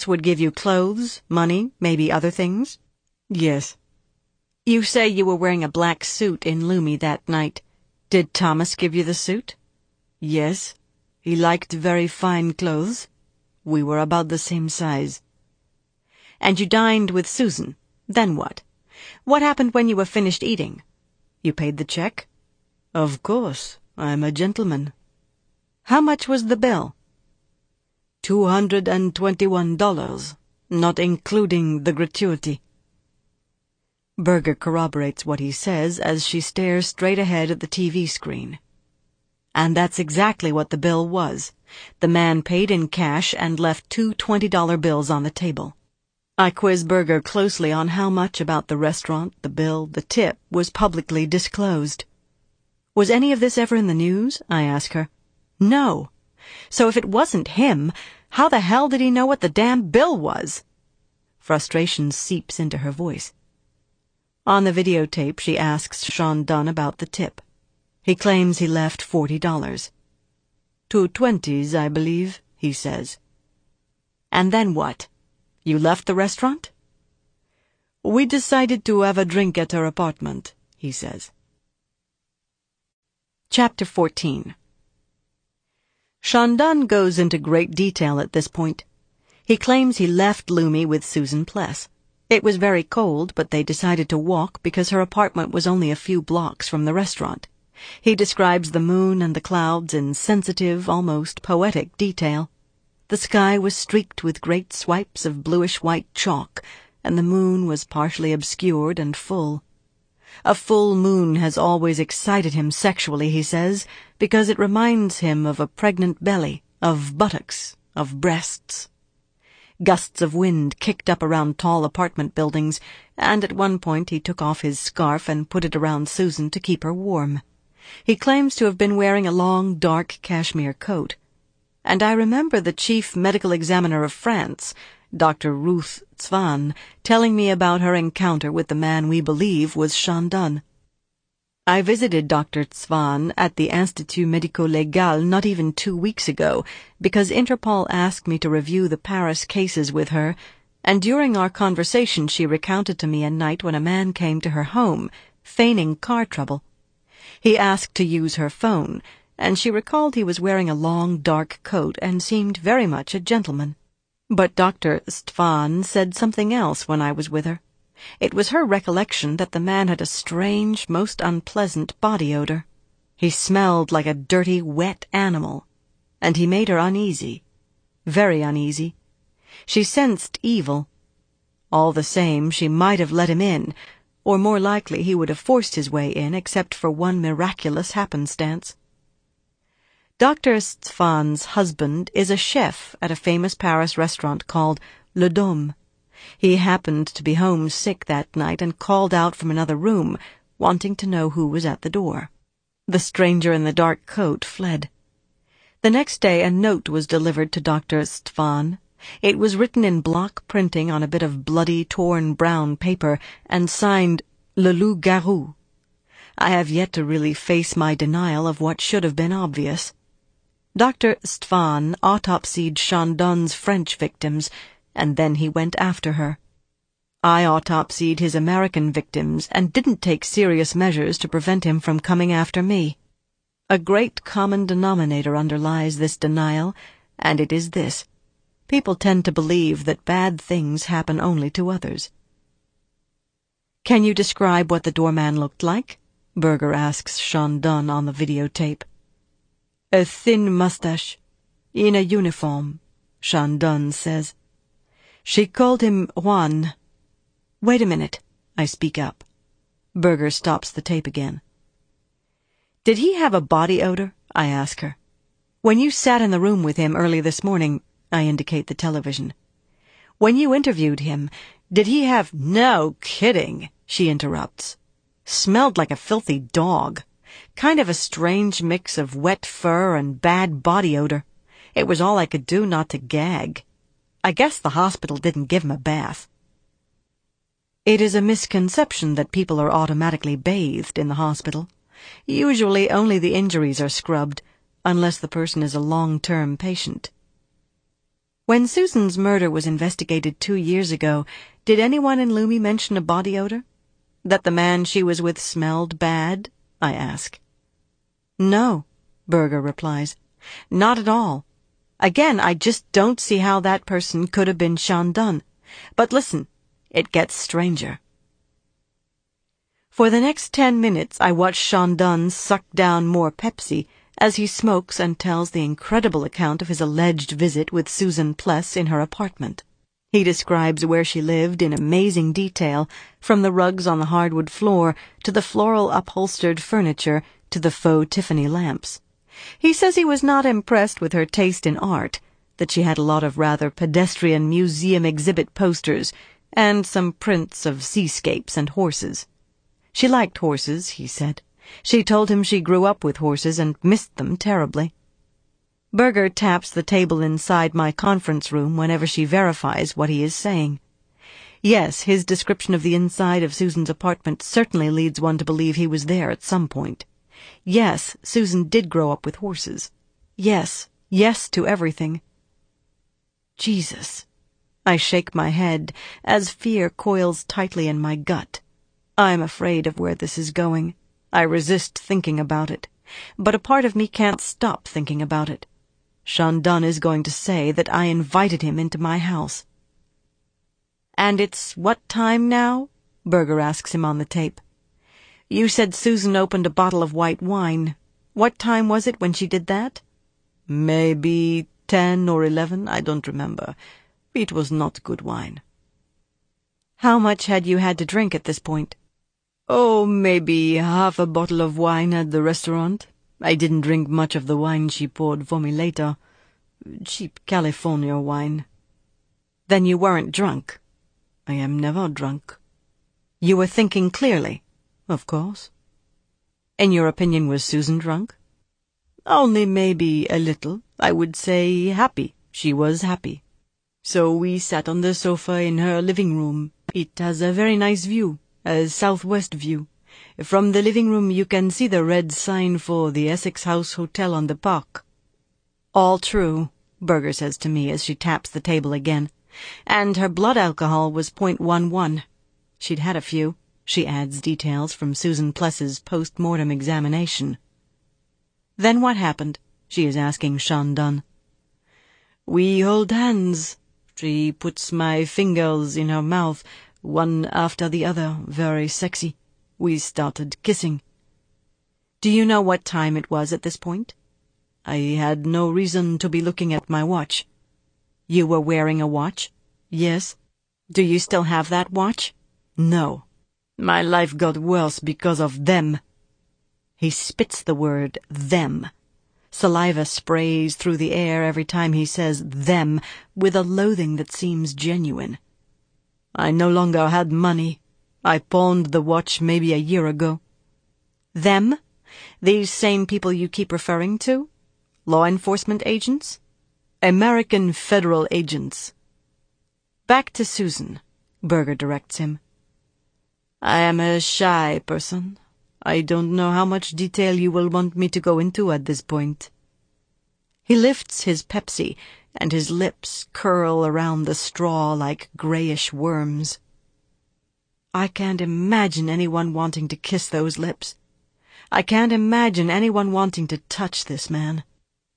guests would give you clothes, money, maybe other things? Yes. You say you were wearing a black suit in Lumi that night. Did Thomas give you the suit? Yes. He liked very fine clothes. We were about the same size. And you dined with Susan. Then what? What happened when you were finished eating? You paid the check? Of course. I'm a gentleman. How much was the bill? $221, not including the gratuity. Berger corroborates what he says as she stares straight ahead at the TV screen. And that's exactly what the bill was. The man paid in cash and left two $20 bills on the table. I quiz Berger closely on how much about the restaurant, the bill, the tip was publicly disclosed. Was any of this ever in the news? I ask her. No. So if it wasn't him, how the hell did he know what the damn bill was? Frustration seeps into her voice. On the videotape, she asks Sean Dunn about the tip. He claims he left $40. 2 20s, I believe, he says. And then what? You left the restaurant? We decided to have a drink at her apartment, he says. Chapter 14. Sean Dunn goes into great detail at this point. He claims he left Lumi with Susan Pless. It was very cold, but they decided to walk because her apartment was only a few blocks from the restaurant. He describes the moon and the clouds in sensitive, almost poetic detail. The sky was streaked with great swipes of bluish-white chalk, and the moon was partially obscured and full. A full moon has always excited him sexually, he says, because it reminds him of a pregnant belly, of buttocks, of breasts. Gusts of wind kicked up around tall apartment buildings, and at one point he took off his scarf and put it around Susan to keep her warm. He claims to have been wearing a long, dark cashmere coat. And I remember the chief medical examiner of France, Dr. Ruth Tzvan, telling me about her encounter with the man we believe was Sean Dunn. I visited Dr. Tzvan at the Institut Médico-Légal not even 2 weeks ago because Interpol asked me to review the Paris cases with her, and during our conversation she recounted to me a night when a man came to her home, feigning car trouble. He asked to use her phone, and she recalled he was wearing a long, dark coat and seemed very much a gentleman. But Dr. Tzvan said something else when I was with her. It was her recollection that the man had a strange, most unpleasant body odor. He smelled like a dirty, wet animal, and he made her uneasy, very uneasy. She sensed evil. All the same, she might have let him in, or more likely he would have forced his way in except for one miraculous happenstance. Dr. Tzvan's husband is a chef at a famous Paris restaurant called Le Dôme. He happened to be home sick that night and called out from another room, wanting to know who was at the door. The stranger in the dark coat fled. The next day a note was delivered to Dr. Tzvan. It was written in block printing on a bit of bloody, torn brown paper and signed Le Loup-Garou. I have yet to really face my denial of what should have been obvious. Dr. Tzvan autopsied Sean Dunn's French victims, and then he went after her. I autopsied his American victims and didn't take serious measures to prevent him from coming after me. A great common denominator underlies this denial, and it is this. People tend to believe that bad things happen only to others. Can you describe what the doorman looked like? Berger asks Sean Dunn on the videotape. A thin mustache, in a uniform, Sean Dunn says. She called him Juan. Wait a minute, I speak up. Berger stops the tape again. Did he have a body odor? I ask her. When you sat in the room with him early this morning, I indicate the television. When you interviewed him, did he have— No kidding, she interrupts. Smelled like a filthy dog. Kind of a strange mix of wet fur and bad body odor. It was all I could do not to gag. I guess the hospital didn't give him a bath. It is a misconception that people are automatically bathed in the hospital. Usually only the injuries are scrubbed, unless the person is a long-term patient. When Susan's murder was investigated 2 years ago, did anyone in Lumi mention a body odor? That the man she was with smelled bad? I ask. No, Berger replies. Not at all. Again, I just don't see how that person could have been Shandun. But listen, it gets stranger. For the next 10 minutes, I watch Shandun suck down more Pepsi as he smokes and tells the incredible account of his alleged visit with Susan Pless in her apartment. He describes where she lived in amazing detail, from the rugs on the hardwood floor to the floral upholstered furniture to the faux Tiffany lamps. He says he was not impressed with her taste in art, that she had a lot of rather pedestrian museum exhibit posters and some prints of seascapes and horses. She liked horses, he said. She told him she grew up with horses and missed them terribly. Berger taps the table inside my conference room whenever she verifies what he is saying. Yes, his description of the inside of Susan's apartment certainly leads one to believe he was there at some point. Yes, Susan did grow up with horses. Yes to everything. Jesus. I shake my head as fear coils tightly in my gut. I'm afraid of where this is going. I resist thinking about it, but a part of me can't stop thinking about it. Shandun is going to say that I invited him into my house. And it's what time now? Berger asks him on the tape. You said Susan opened a bottle of white wine. What time was it when she did that? Maybe 10 or 11, I don't remember. It was not good wine. How much had you had to drink at this point? Oh, maybe half a bottle of wine at the restaurant. I didn't drink much of the wine she poured for me later. Cheap California wine. Then you weren't drunk? I am never drunk. You were thinking clearly? Of course. In your opinion, was Susan drunk? Only maybe a little. I would say happy. She was happy. So we sat on the sofa in her living room. It has a very nice view, a southwest view. From the living room you can see the red sign for the Essex House Hotel on the park. All true, Berger says to me as she taps the table again. And her blood alcohol was 0.11. She'd had a few. She adds details from Susan Pless's post-mortem examination. Then what happened? She is asking Shandun. We hold hands. She puts my fingers in her mouth, one after the other, very sexy. We started kissing. Do you know what time it was at this point? I had no reason to be looking at my watch. You were wearing a watch? Yes. Do you still have that watch? No. My life got worse because of them. He spits the word them. Saliva sprays through the air every time he says them, with a loathing that seems genuine. I no longer had money. I pawned the watch maybe a year ago. Them? These same people you keep referring to? Law enforcement agents? American federal agents. Back to Susan, Berger directs him. I am a shy person. I don't know how much detail you will want me to go into at this point. He lifts his Pepsi, and his lips curl around the straw like grayish worms. I can't imagine anyone wanting to kiss those lips. I can't imagine anyone wanting to touch this man.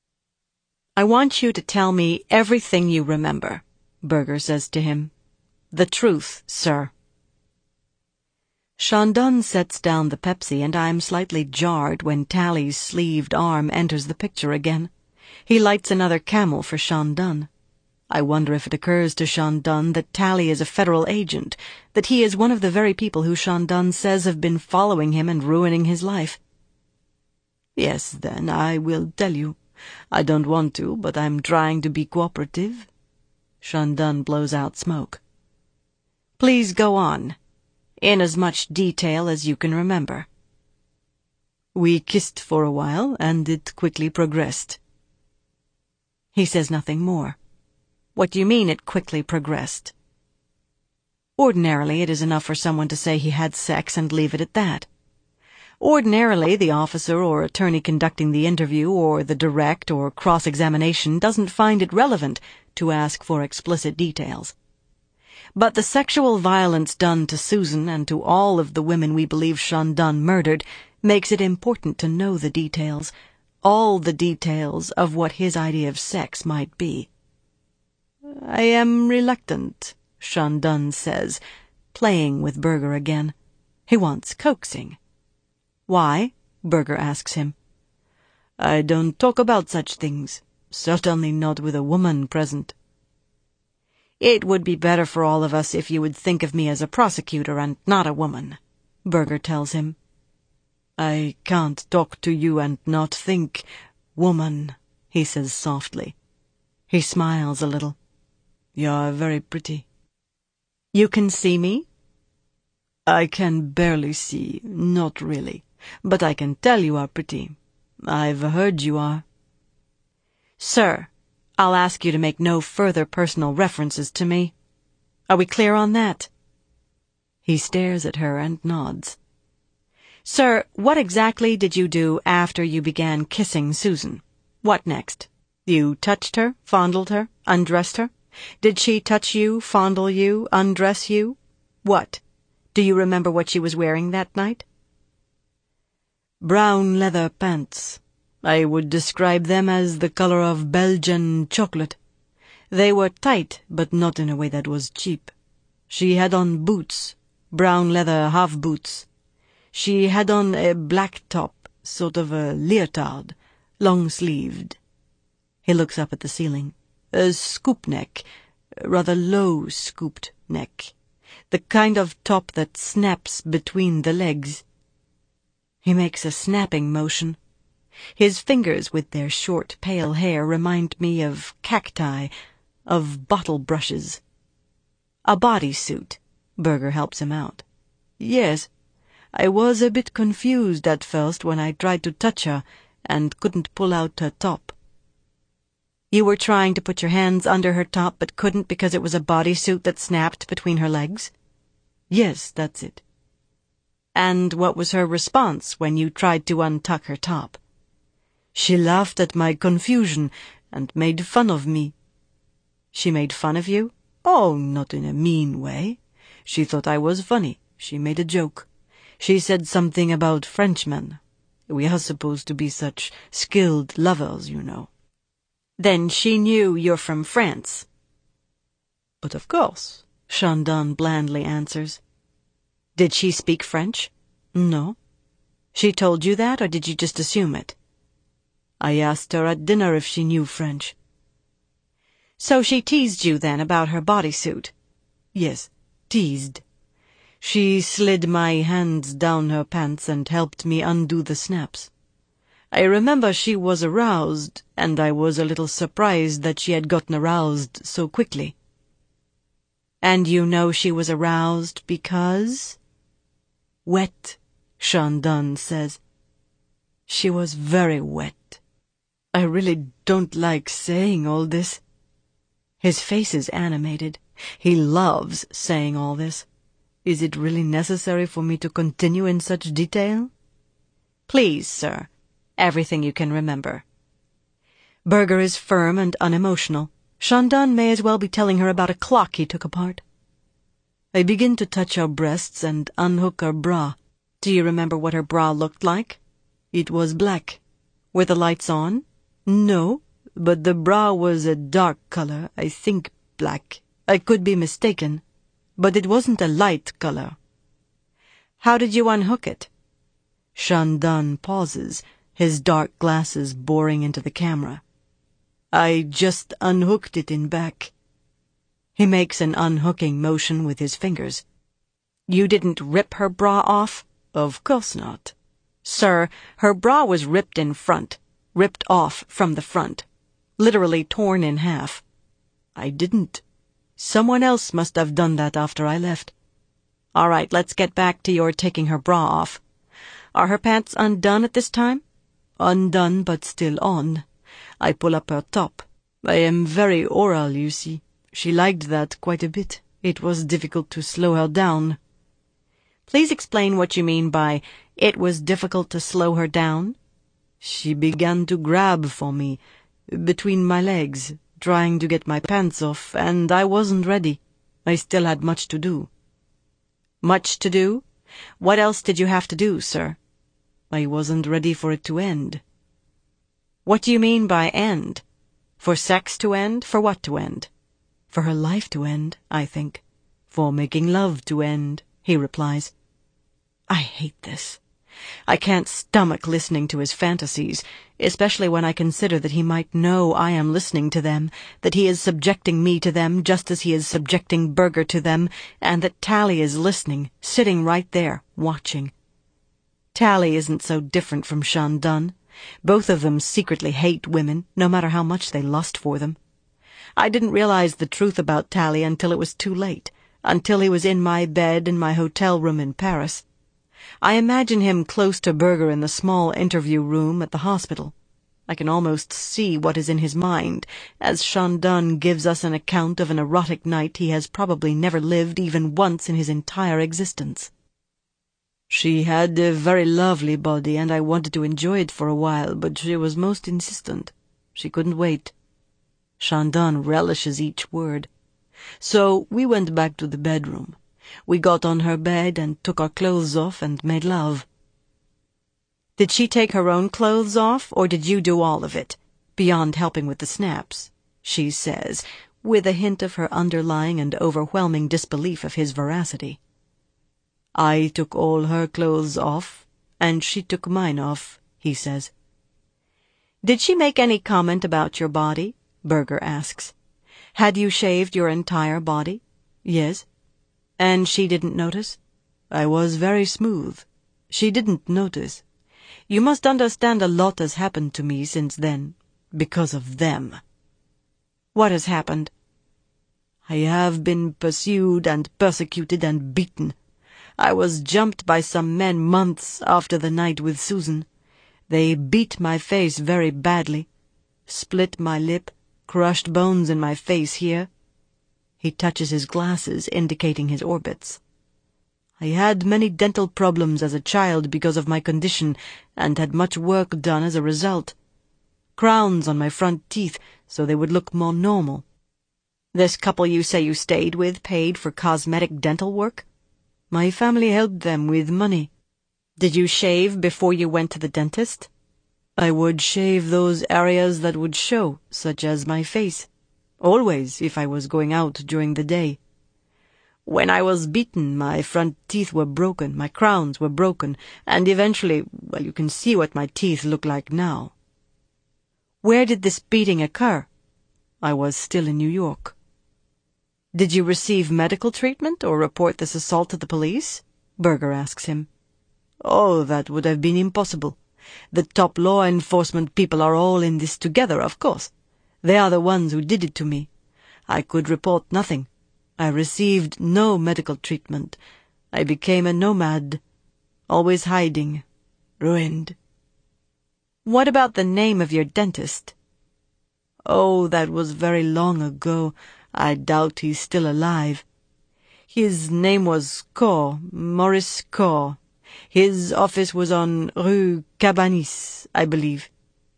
I want you to tell me everything you remember, Berger says to him. The truth, sir. Shandun sets down the Pepsi, and I am slightly jarred when Tally's sleeved arm enters the picture again. He lights another Camel for Shandun. I wonder if it occurs to Shandun that Tally is a federal agent, that he is one of the very people who Shandun says have been following him and ruining his life. Yes, then, I will tell you. I don't want to, but I'm trying to be cooperative. Shandun blows out smoke. Please go on, in as much detail as you can remember. We kissed for a while, and it quickly progressed. He says nothing more. What do you mean it quickly progressed? Ordinarily, it is enough for someone to say he had sex and leave it at that. Ordinarily, the officer or attorney conducting the interview or the direct or cross-examination doesn't find it relevant to ask for explicit details. But the sexual violence done to Susan and to all of the women we believe Shandon murdered makes it important to know the details, all the details of what his idea of sex might be. "I am reluctant," Shandon says, playing with Berger again. He wants coaxing. "Why?" Berger asks him. "I don't talk about such things, certainly not with a woman present." "It would be better for all of us if you would think of me as a prosecutor and not a woman," Berger tells him. "I can't talk to you and not think, woman," he says softly. He smiles a little. "You're very pretty." "You can see me?" "I can barely see, not really, but I can tell you are pretty. I've heard you are." "Sir, I'll ask you to make no further personal references to me. Are we clear on that?" He stares at her and nods. "Sir, what exactly did you do after you began kissing Susan? What next? You touched her, fondled her, undressed her? Did she touch you, fondle you, undress you? What? Do you remember what she was wearing that night?" "Brown leather pants. I would describe them as the color of Belgian chocolate. They were tight, but not in a way that was cheap. She had on boots, brown leather half boots. She had on a black top, sort of a leotard, long-sleeved." He looks up at the ceiling. "A scoop neck, rather low scooped neck. The kind of top that snaps between the legs." He makes a snapping motion. His fingers with their short, pale hair remind me of cacti, of bottle brushes. "A bodysuit," Berger helps him out. "Yes. I was a bit confused at first when I tried to touch her and couldn't pull out her top." "You were trying to put your hands under her top but couldn't because it was a bodysuit that snapped between her legs?" "Yes, that's it." "And what was her response when you tried to untuck her top?" "She laughed at my confusion and made fun of me." "She made fun of you?" "Oh, not in a mean way. She thought I was funny. She made a joke. She said something about Frenchmen. We are supposed to be such skilled lovers, you know." "Then she knew you're from France?" "But of course," Shandon blandly answers. "Did she speak French?" "No." "She told you that, or did you just assume it?" "I asked her at dinner if she knew French." "So she teased you then about her bodysuit?" "Yes, teased. She slid my hands down her pants and helped me undo the snaps. I remember she was aroused, and I was a little surprised that she had gotten aroused so quickly." "And you know she was aroused because?" "Wet," Shandon says. "She was very wet. I really don't like saying all this." His face is animated. He loves saying all this. "Is it really necessary for me to continue in such detail?" "Please, sir. Everything you can remember." Berger is firm and unemotional. Shandon may as well be telling her about a clock he took apart. "I begin to touch her breasts and unhook her bra." "Do you remember what her bra looked like?" "It was black." "Were the lights on?" "No, but the bra was a dark color, I think black. I could be mistaken, but it wasn't a light color." "How did you unhook it?" Shandon pauses, his dark glasses boring into the camera. "I just unhooked it in back." He makes an unhooking motion with his fingers. "You didn't rip her bra off?" "Of course not." "Sir, her bra was ripped in front, ripped off from the front, literally torn in half." "I didn't. Someone else must have done that after I left." "All right, let's get back to your taking her bra off. Are her pants undone at this time?" "Undone, but still on. I pull up her top. I am very oral, you see. She liked that quite a bit. It was difficult to slow her down." "Please explain what you mean by, it was difficult to slow her down." "She began to grab for me, between my legs, trying to get my pants off, and I wasn't ready. I still had much to do. Much to do? What else did you have to do, sir? I wasn't ready for it to end. What do you mean by end? For sex to end? For what to end? For her life to end, I think. For making love to end, he replies. I hate this. I can't stomach listening to his fantasies, especially when I consider that he might know I am listening to them, that he is subjecting me to them just as he is subjecting Berger to them, and that Tally is listening, sitting right there, watching. Tally isn't so different from Shandon. Both of them secretly hate women, no matter how much they lust for them. I didn't realize the truth about Tally until it was too late, until he was in my bed in my hotel room in Paris. I imagine him close to Berger in the small interview room at the hospital. I can almost see what is in his mind, as Shandon gives us an account of an erotic night he has probably never lived even once in his entire existence. She had a very lovely body, and I wanted to enjoy it for a while, but she was most insistent. She couldn't wait. Shandon relishes each word. So we went back to the bedroom. We got on her bed and took our clothes off and made love. Did she take her own clothes off, or did you do all of it, beyond helping with the snaps? She says, with a hint of her underlying and overwhelming disbelief of his veracity. I took all her clothes off, and she took mine off, he says. Did she make any comment about your body? Berger asks. Had you shaved your entire body? Yes. And she didn't notice? I was very smooth. She didn't notice. You must understand a lot has happened to me since then, because of them. What has happened? I have been pursued and persecuted and beaten. I was jumped by some men months after the night with Susan. They beat my face very badly, split my lip, crushed bones in my face here. He touches his glasses, indicating his orbits. I had many dental problems as a child because of my condition, and had much work done as a result. Crowns on my front teeth, so they would look more normal. This couple you say you stayed with paid for cosmetic dental work? My family helped them with money. Did you shave before you went to the dentist? I would shave those areas that would show, such as my face. Always, if I was going out during the day. When I was beaten, my front teeth were broken, my crowns were broken, and eventually, well, you can see what my teeth look like now. Where did this beating occur? I was still in New York. Did you receive medical treatment or report this assault to the police? Berger asks him. Oh, that would have been impossible. The top law enforcement people are all in this together, of course. They are the ones who did it to me. I could report nothing. I received no medical treatment. I became a nomad, always hiding, ruined. What about the name of your dentist? Oh, that was very long ago. I doubt he's still alive. His name was Corr, Maurice Corr. His office was on Rue Cabanis, I believe.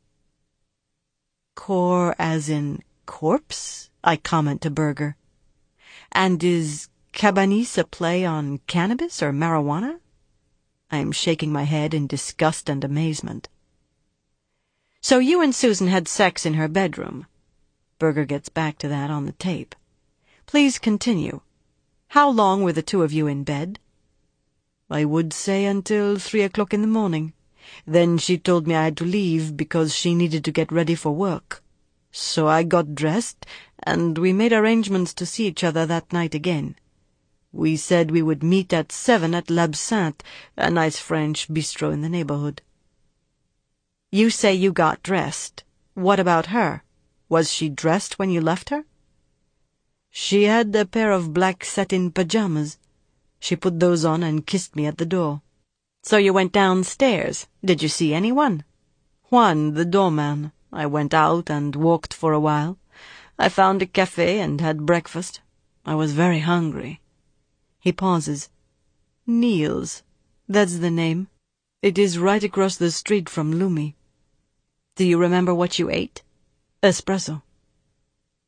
Corr as in corpse? I comment to Berger. And is Cabanis a play on cannabis or marijuana? I am shaking my head in disgust and amazement. So you and Susan had sex in her bedroom. Berger gets back to that on the tape. Please continue. How long were the two of you in bed? I would say until 3 o'clock in the morning. Then she told me I had to leave because she needed to get ready for work. So I got dressed, and we made arrangements to see each other that night again. We said we would meet at 7 at L'Absinthe, a nice French bistro in the neighborhood. You say you got dressed. What about her? Was she dressed when you left her? She had a pair of black satin pajamas. She put those on and kissed me at the door. So you went downstairs. Did you see anyone? Juan, the doorman. I went out and walked for a while. I found a cafe and had breakfast. I was very hungry. He pauses. Neil's. That's the name. It is right across the street from Lumi. Do you remember what you ate? Espresso.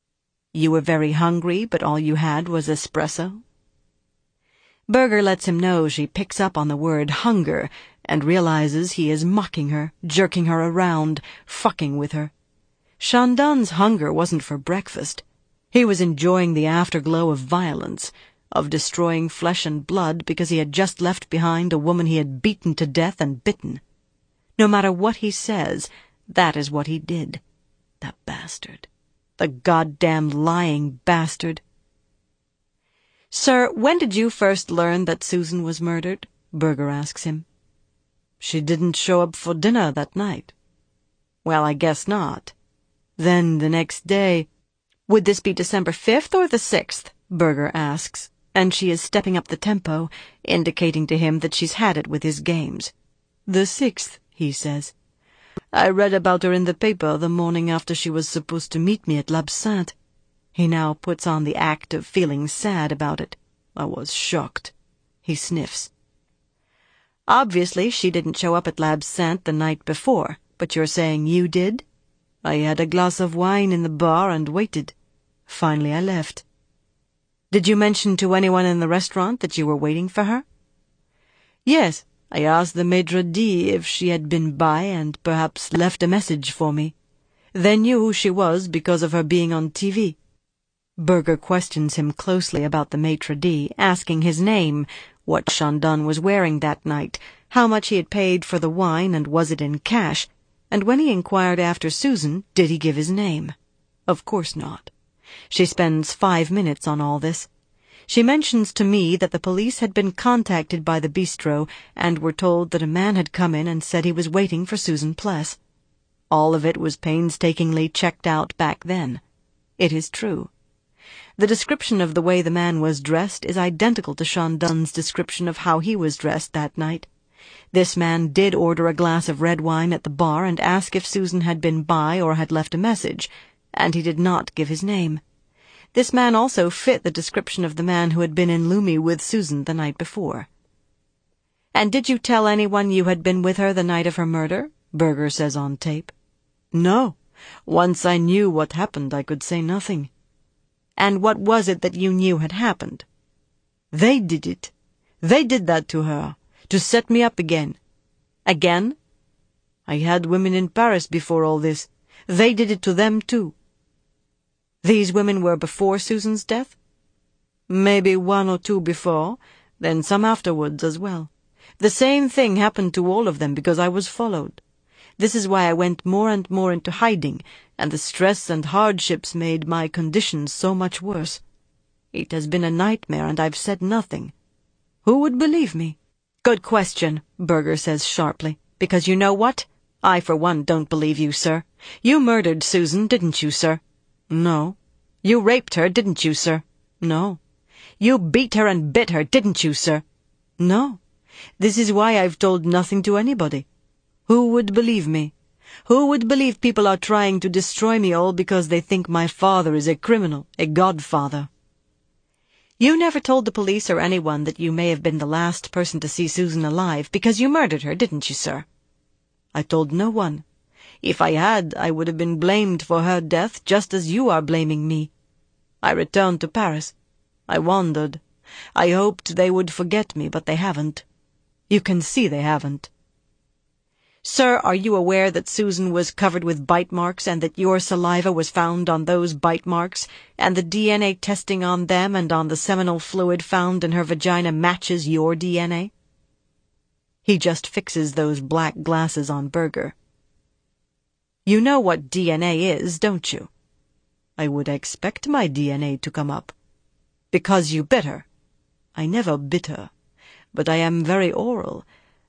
You were very hungry, but all you had was espresso? Berger lets him know she picks up on the word hunger and realizes he is mocking her, jerking her around, fucking with her. Shandon's hunger wasn't for breakfast. He was enjoying the afterglow of violence, of destroying flesh and blood because he had just left behind a woman he had beaten to death and bitten. No matter what he says, that is what he did. The bastard. The goddamn lying bastard. Sir, when did you first learn that Susan was murdered? Berger asks him. She didn't show up for dinner that night. Well, I guess not. Then the next day... Would this be December 5th or the 6th? Berger asks, and she is stepping up the tempo, indicating to him that she's had it with his games. The 6th, he says. I read about her in the paper the morning after she was supposed to meet me at l'Absinthe. He now puts on the act of feeling sad about it. I was shocked. He sniffs. Obviously, she didn't show up at l'Absinthe the night before, but you're saying you did? I had a glass of wine in the bar and waited. Finally, I left. Did you mention to anyone in the restaurant that you were waiting for her? Yes, I asked the maitre d' if she had been by and perhaps left a message for me. They knew who she was because of her being on TV. Berger questions him closely about the maitre d', asking his name, what Shandon was wearing that night, how much he had paid for the wine and was it in cash, and when he inquired after Susan, did he give his name? Of course not. She spends 5 minutes on all this. She mentions to me that the police had been contacted by the bistro and were told that a man had come in and said he was waiting for Susan Pless. All of it was painstakingly checked out back then. It is true. The description of the way the man was dressed is identical to Shandon's description of how he was dressed that night. This man did order a glass of red wine at the bar and ask if Susan had been by or had left a message, and he did not give his name. This man also fit the description of the man who had been in Lumi with Susan the night before. And did you tell anyone you had been with her the night of her murder? Berger says on tape. No. Once I knew what happened, I could say nothing. And what was it that you knew had happened? They did it. They did that to her, to set me up again. Again? I had women in Paris before all this. They did it to them too. These women were before Susan's death? Maybe 1 or 2 before, then some afterwards as well. The same thing happened to all of them because I was followed. This is why I went more and more into hiding, and the stress and hardships made my conditions so much worse. It has been a nightmare, and I've said nothing. Who would believe me? Good question, Berger says sharply, because you know what? I, for one, don't believe you, sir. You murdered Susan, didn't you, sir? No. You raped her, didn't you, sir? No. You beat her and bit her, didn't you, sir? No. This is why I've told nothing to anybody. Who would believe me? Who would believe people are trying to destroy me all because they think my father is a criminal, a godfather? You never told the police or anyone that you may have been the last person to see Susan alive because you murdered her, didn't you, sir? I told no one. If I had, I would have been blamed for her death just as you are blaming me. I returned to Paris. I wandered. I hoped they would forget me, but they haven't. You can see they haven't. Sir, are you aware that Susan was covered with bite marks and that your saliva was found on those bite marks, and the DNA testing on them and on the seminal fluid found in her vagina matches your DNA? He just fixes those black glasses on Berger. You know what DNA is, don't you? I would expect my DNA to come up. Because you bit her. I never bit her, but I am very oral.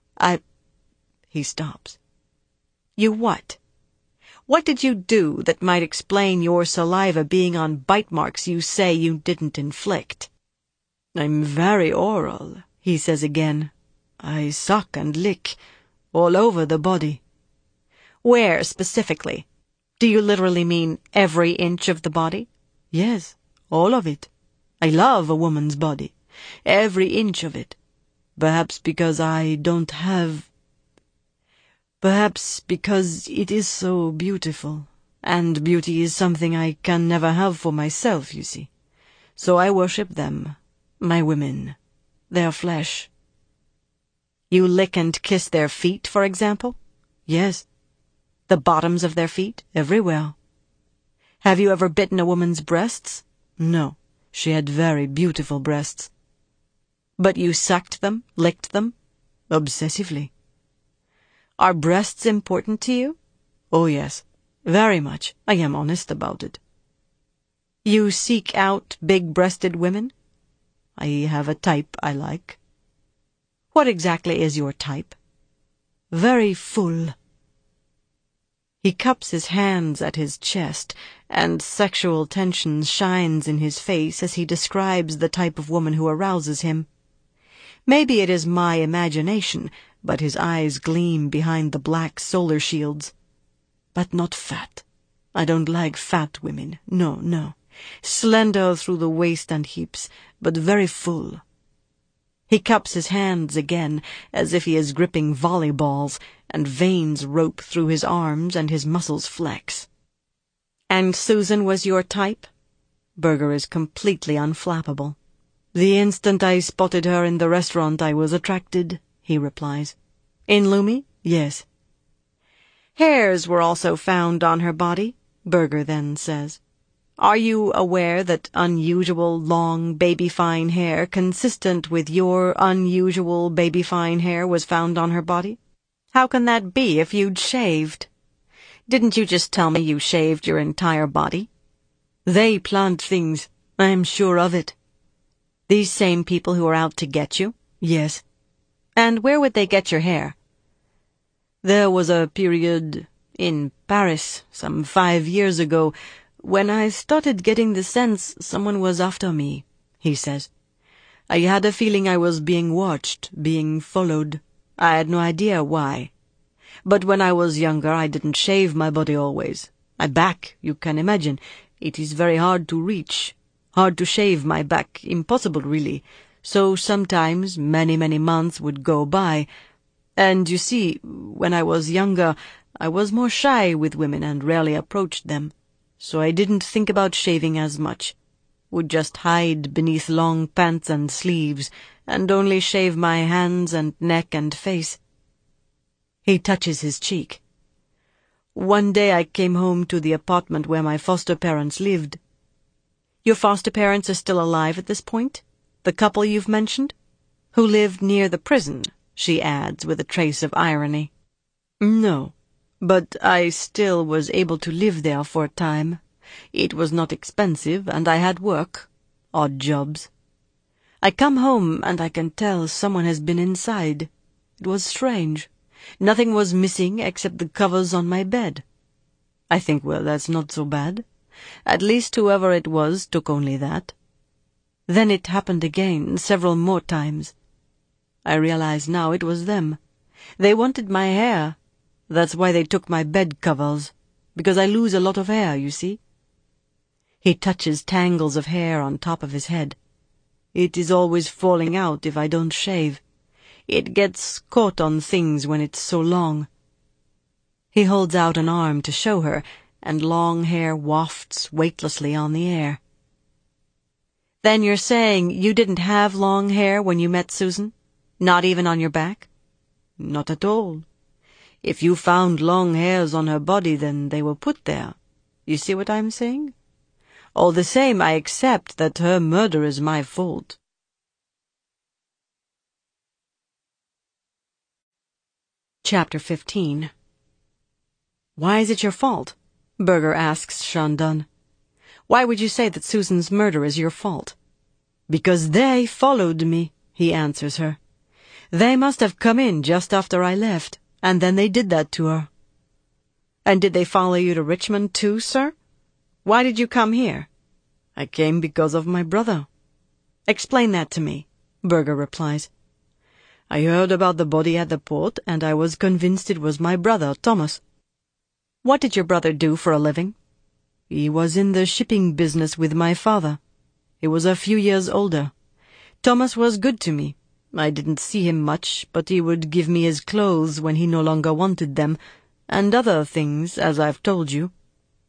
He stops. You what? What did you do that might explain your saliva being on bite marks you say you didn't inflict? I'm very oral, he says again. I suck and lick all over the body. Where, specifically? Do you literally mean every inch of the body? Yes, all of it. I love a woman's body. Every inch of it. Perhaps because I don't have... Perhaps because it is so beautiful. and beauty is something I can never have for myself, you see. So I worship them, my women, their flesh. You lick and kiss their feet, for example? Yes. The bottoms of their feet? Everywhere. Have you ever bitten a woman's breasts? No, she had very beautiful breasts. But you sucked them, licked them? Obsessively. Are breasts important to you? Oh yes, very much. I am honest about it. You seek out big-breasted women? I have a type I like. What exactly is your type? Very full. He cups his hands at his chest, and sexual tension shines in his face as he describes the type of woman who arouses him. Maybe it is my imagination, but his eyes gleam behind the black solar shields. But not fat. I don't like fat women. No, no. Slender through the waist and hips, but very full. He cups his hands again, as if he is gripping volleyballs, and veins rope through his arms and his muscles flex. And Susan was your type? Berger is completely unflappable. The instant I spotted her in the restaurant I was attracted, he replies. In Lumi? Yes. Hairs were also found on her body, Berger then says. Are you aware that unusual, long, baby-fine hair consistent with your unusual, baby-fine hair was found on her body? How can that be if you'd shaved? Didn't you just tell me you shaved your entire body? They plant things. I am sure of it. These same people who are out to get you? Yes. And where would they get your hair? There was a period in Paris, some 5 years ago, when I started getting the sense someone was after me, he says. I had a feeling I was being watched, being followed. I had no idea why. But when I was younger, I didn't shave my body always. My back, you can imagine, it is very hard to reach. Hard to shave my back, impossible really. So sometimes many, many months would go by. And you see, when I was younger, I was more shy with women and rarely approached them. So I didn't think about shaving as much. Would just hide beneath long pants and sleeves, and only shave my hands and neck and face. He touches his cheek. One day I came home to the apartment where my foster parents lived. Your foster parents are still alive at this point? The couple you've mentioned? Who lived near the prison, she adds with a trace of irony. No. But I still was able to live there for a time. It was not expensive, and I had work, odd jobs. I come home, and I can tell someone has been inside. It was strange. Nothing was missing except the covers on my bed. I think, well, that's not so bad. At least whoever it was took only that. Then it happened again, several more times. I realize now it was them. They wanted my hair. That's why they took my bed covers, because I lose a lot of hair, you see. He touches tangles of hair on top of his head. It is always falling out if I don't shave. It gets caught on things when it's so long. He holds out an arm to show her, and long hair wafts weightlessly on the air. Then you're saying you didn't have long hair when you met Susan? Not even on your back? Not at all. If you found long hairs on her body, then they were put there. You see what I'm saying? All the same, I accept that her murder is my fault. Chapter 15. Why is it your fault? Berger asks Shandon. Why would you say that Susan's murder is your fault? Because they followed me, he answers her. They must have come in just after I left, and then they did that to her. And did they follow you to Richmond too, sir? Why did you come here? I came because of my brother. Explain that to me, Berger replies. I heard about the body at the port, and I was convinced it was my brother, Thomas. What did your brother do for a living? He was in the shipping business with my father. He was a few years older. Thomas was good to me. I didn't see him much, but he would give me his clothes when he no longer wanted them, and other things, as I've told you.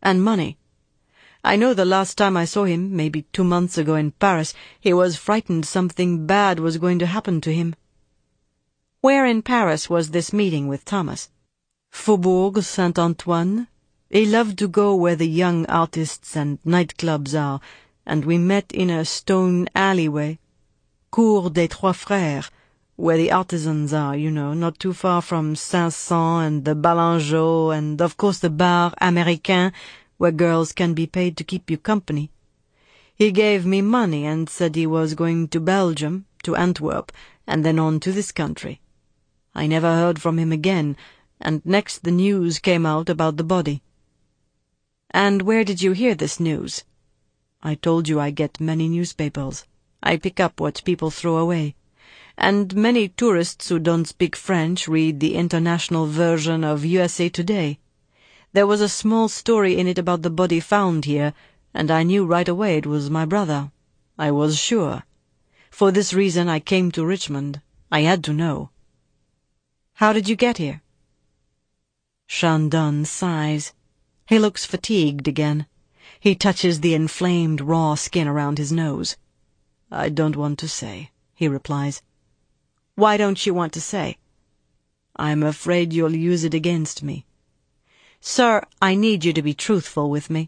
and money. I know the last time I saw him, maybe 2 months ago in Paris, he was frightened something bad was going to happen to him." "Where in Paris was this meeting with Thomas?" "Faubourg Saint-Antoine. He loved to go where the young artists and nightclubs are, and we met in a stone alleyway. Cour des Trois Frères, where the artisans are, you know, not too far from Saint-Saëns and the Balangeaux, and of course the Bar Américain, where girls can be paid to keep you company. He gave me money and said he was going to Belgium, to Antwerp, and then on to this country. I never heard from him again, and next the news came out about the body." "And where did you hear this news?" "I told you I get many newspapers. I pick up what people throw away. And many tourists who don't speak French read the international version of USA Today. There was a small story in it about the body found here, and I knew right away it was my brother. I was sure. For this reason I came to Richmond. I had to know." "How did you get here?" Shandon sighs. He looks fatigued again. He touches the inflamed raw skin around his nose. "I don't want to say," he replies. "Why don't you want to say?" "I'm afraid you'll use it against me." "Sir, I need you to be truthful with me."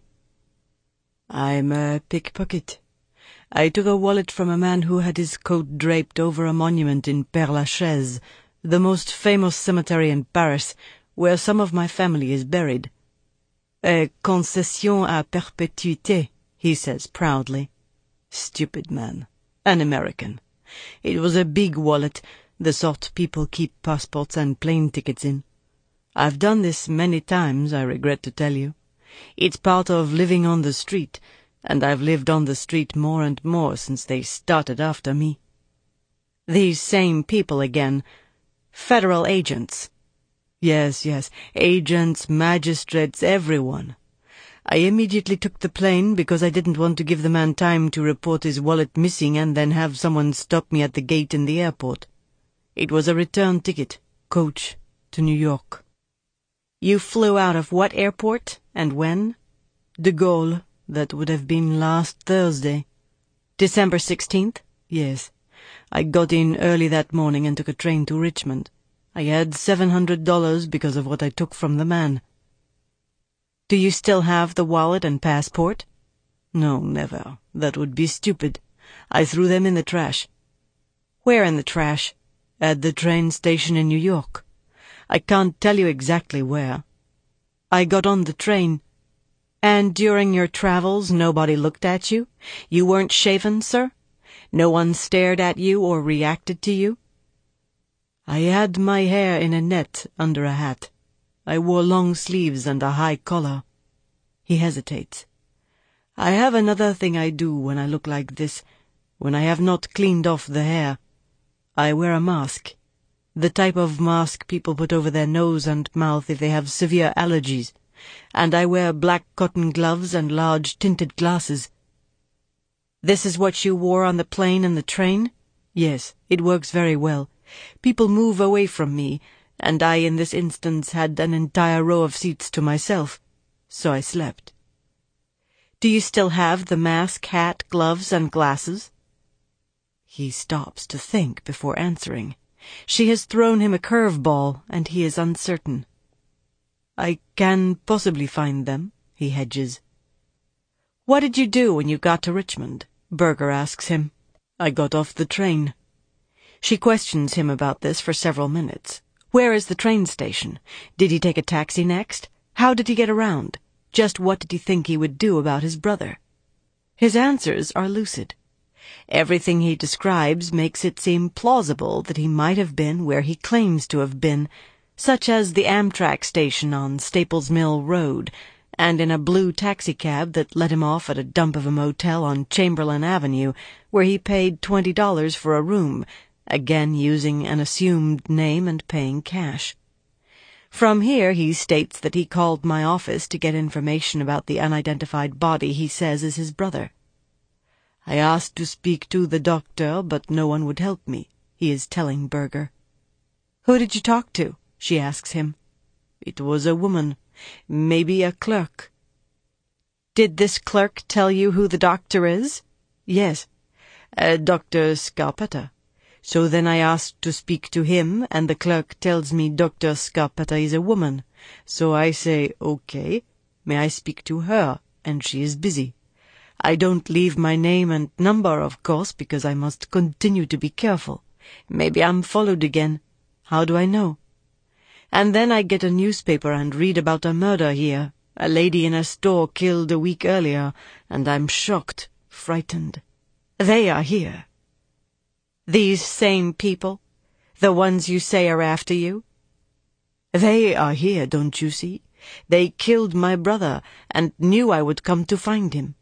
"I'm a pickpocket. I took a wallet from a man who had his coat draped over a monument in Père-Lachaise, the most famous cemetery in Paris, where some of my family is buried. A concession à perpétuité," he says proudly. Stupid man. An American. It was a big wallet, the sort people keep passports and plane tickets in. I've done this many times, I regret to tell you. It's part of living on the street, and I've lived on the street more and more since they started after me." "These same people again. Federal agents." Yes, agents, magistrates, everyone. I immediately took the plane because I didn't want to give the man time to report his wallet missing and then have someone stop me at the gate in the airport. It was a return ticket, coach, to New York. "You flew out of what airport, and when?" De Gaulle. That would have been last Thursday. December 16th? Yes. I got in early that morning and took a train to Richmond. I had $700 because of what I took from the man. "Do you still have the wallet and passport?" "No, never. That would be stupid. I threw them in the trash." "Where in the trash?" "At the train station in New York. I can't tell you exactly where. I got on the train." "And during your travels nobody looked at you? You weren't shaven, sir? No one stared at you or reacted to you?" "I had my hair in a net under a hat. I wore long sleeves and a high collar." He hesitates. "I have another thing I do when I look like this, when I have not cleaned off the hair. I wear a mask. The type of mask people put over their nose and mouth if they have severe allergies. And I wear black cotton gloves and large tinted glasses." "This is what you wore on the plane and the train?" "Yes, it works very well. People move away from me, and I in this instance had an entire row of seats to myself, so I slept." "Do you still have the mask, hat, gloves, and glasses?" He stops to think before answering. She has thrown him a curveball, and he is uncertain. "I can possibly find them," he hedges. "What did you do when you got to Richmond?" Berger asks him. "I got off the train." She questions him about this for several minutes. Where is the train station? Did he take a taxi next? How did he get around? Just what did he think he would do about his brother? His answers are lucid. Everything he describes makes it seem plausible that he might have been where he claims to have been, such as the Amtrak station on Staples Mill Road, and in a blue taxicab that let him off at a dump of a motel on Chamberlain Avenue, where he paid $20 for a room, again using an assumed name and paying cash. From here he states that he called my office to get information about the unidentified body he says is his brother. "I asked to speak to the doctor, but no one would help me," he is telling Berger. "Who did you talk to?" she asks him. "It was a woman, maybe a clerk." Did this clerk tell you who the doctor is? Yes, Dr. Scarpetta. So then I asked to speak to him, and the clerk tells me Dr. Scarpetta is a woman. So I say, okay, may I speak to her? And she is busy. I don't leave my name and number, of course, because I must continue to be careful. Maybe I'm followed again. How do I know? And then I get a newspaper and read about a murder here. A lady in a store killed a week earlier, and I'm shocked, frightened. They are here. These same people? The ones you say are after you? They are here, don't you see? They killed my brother, and knew I would come to find him.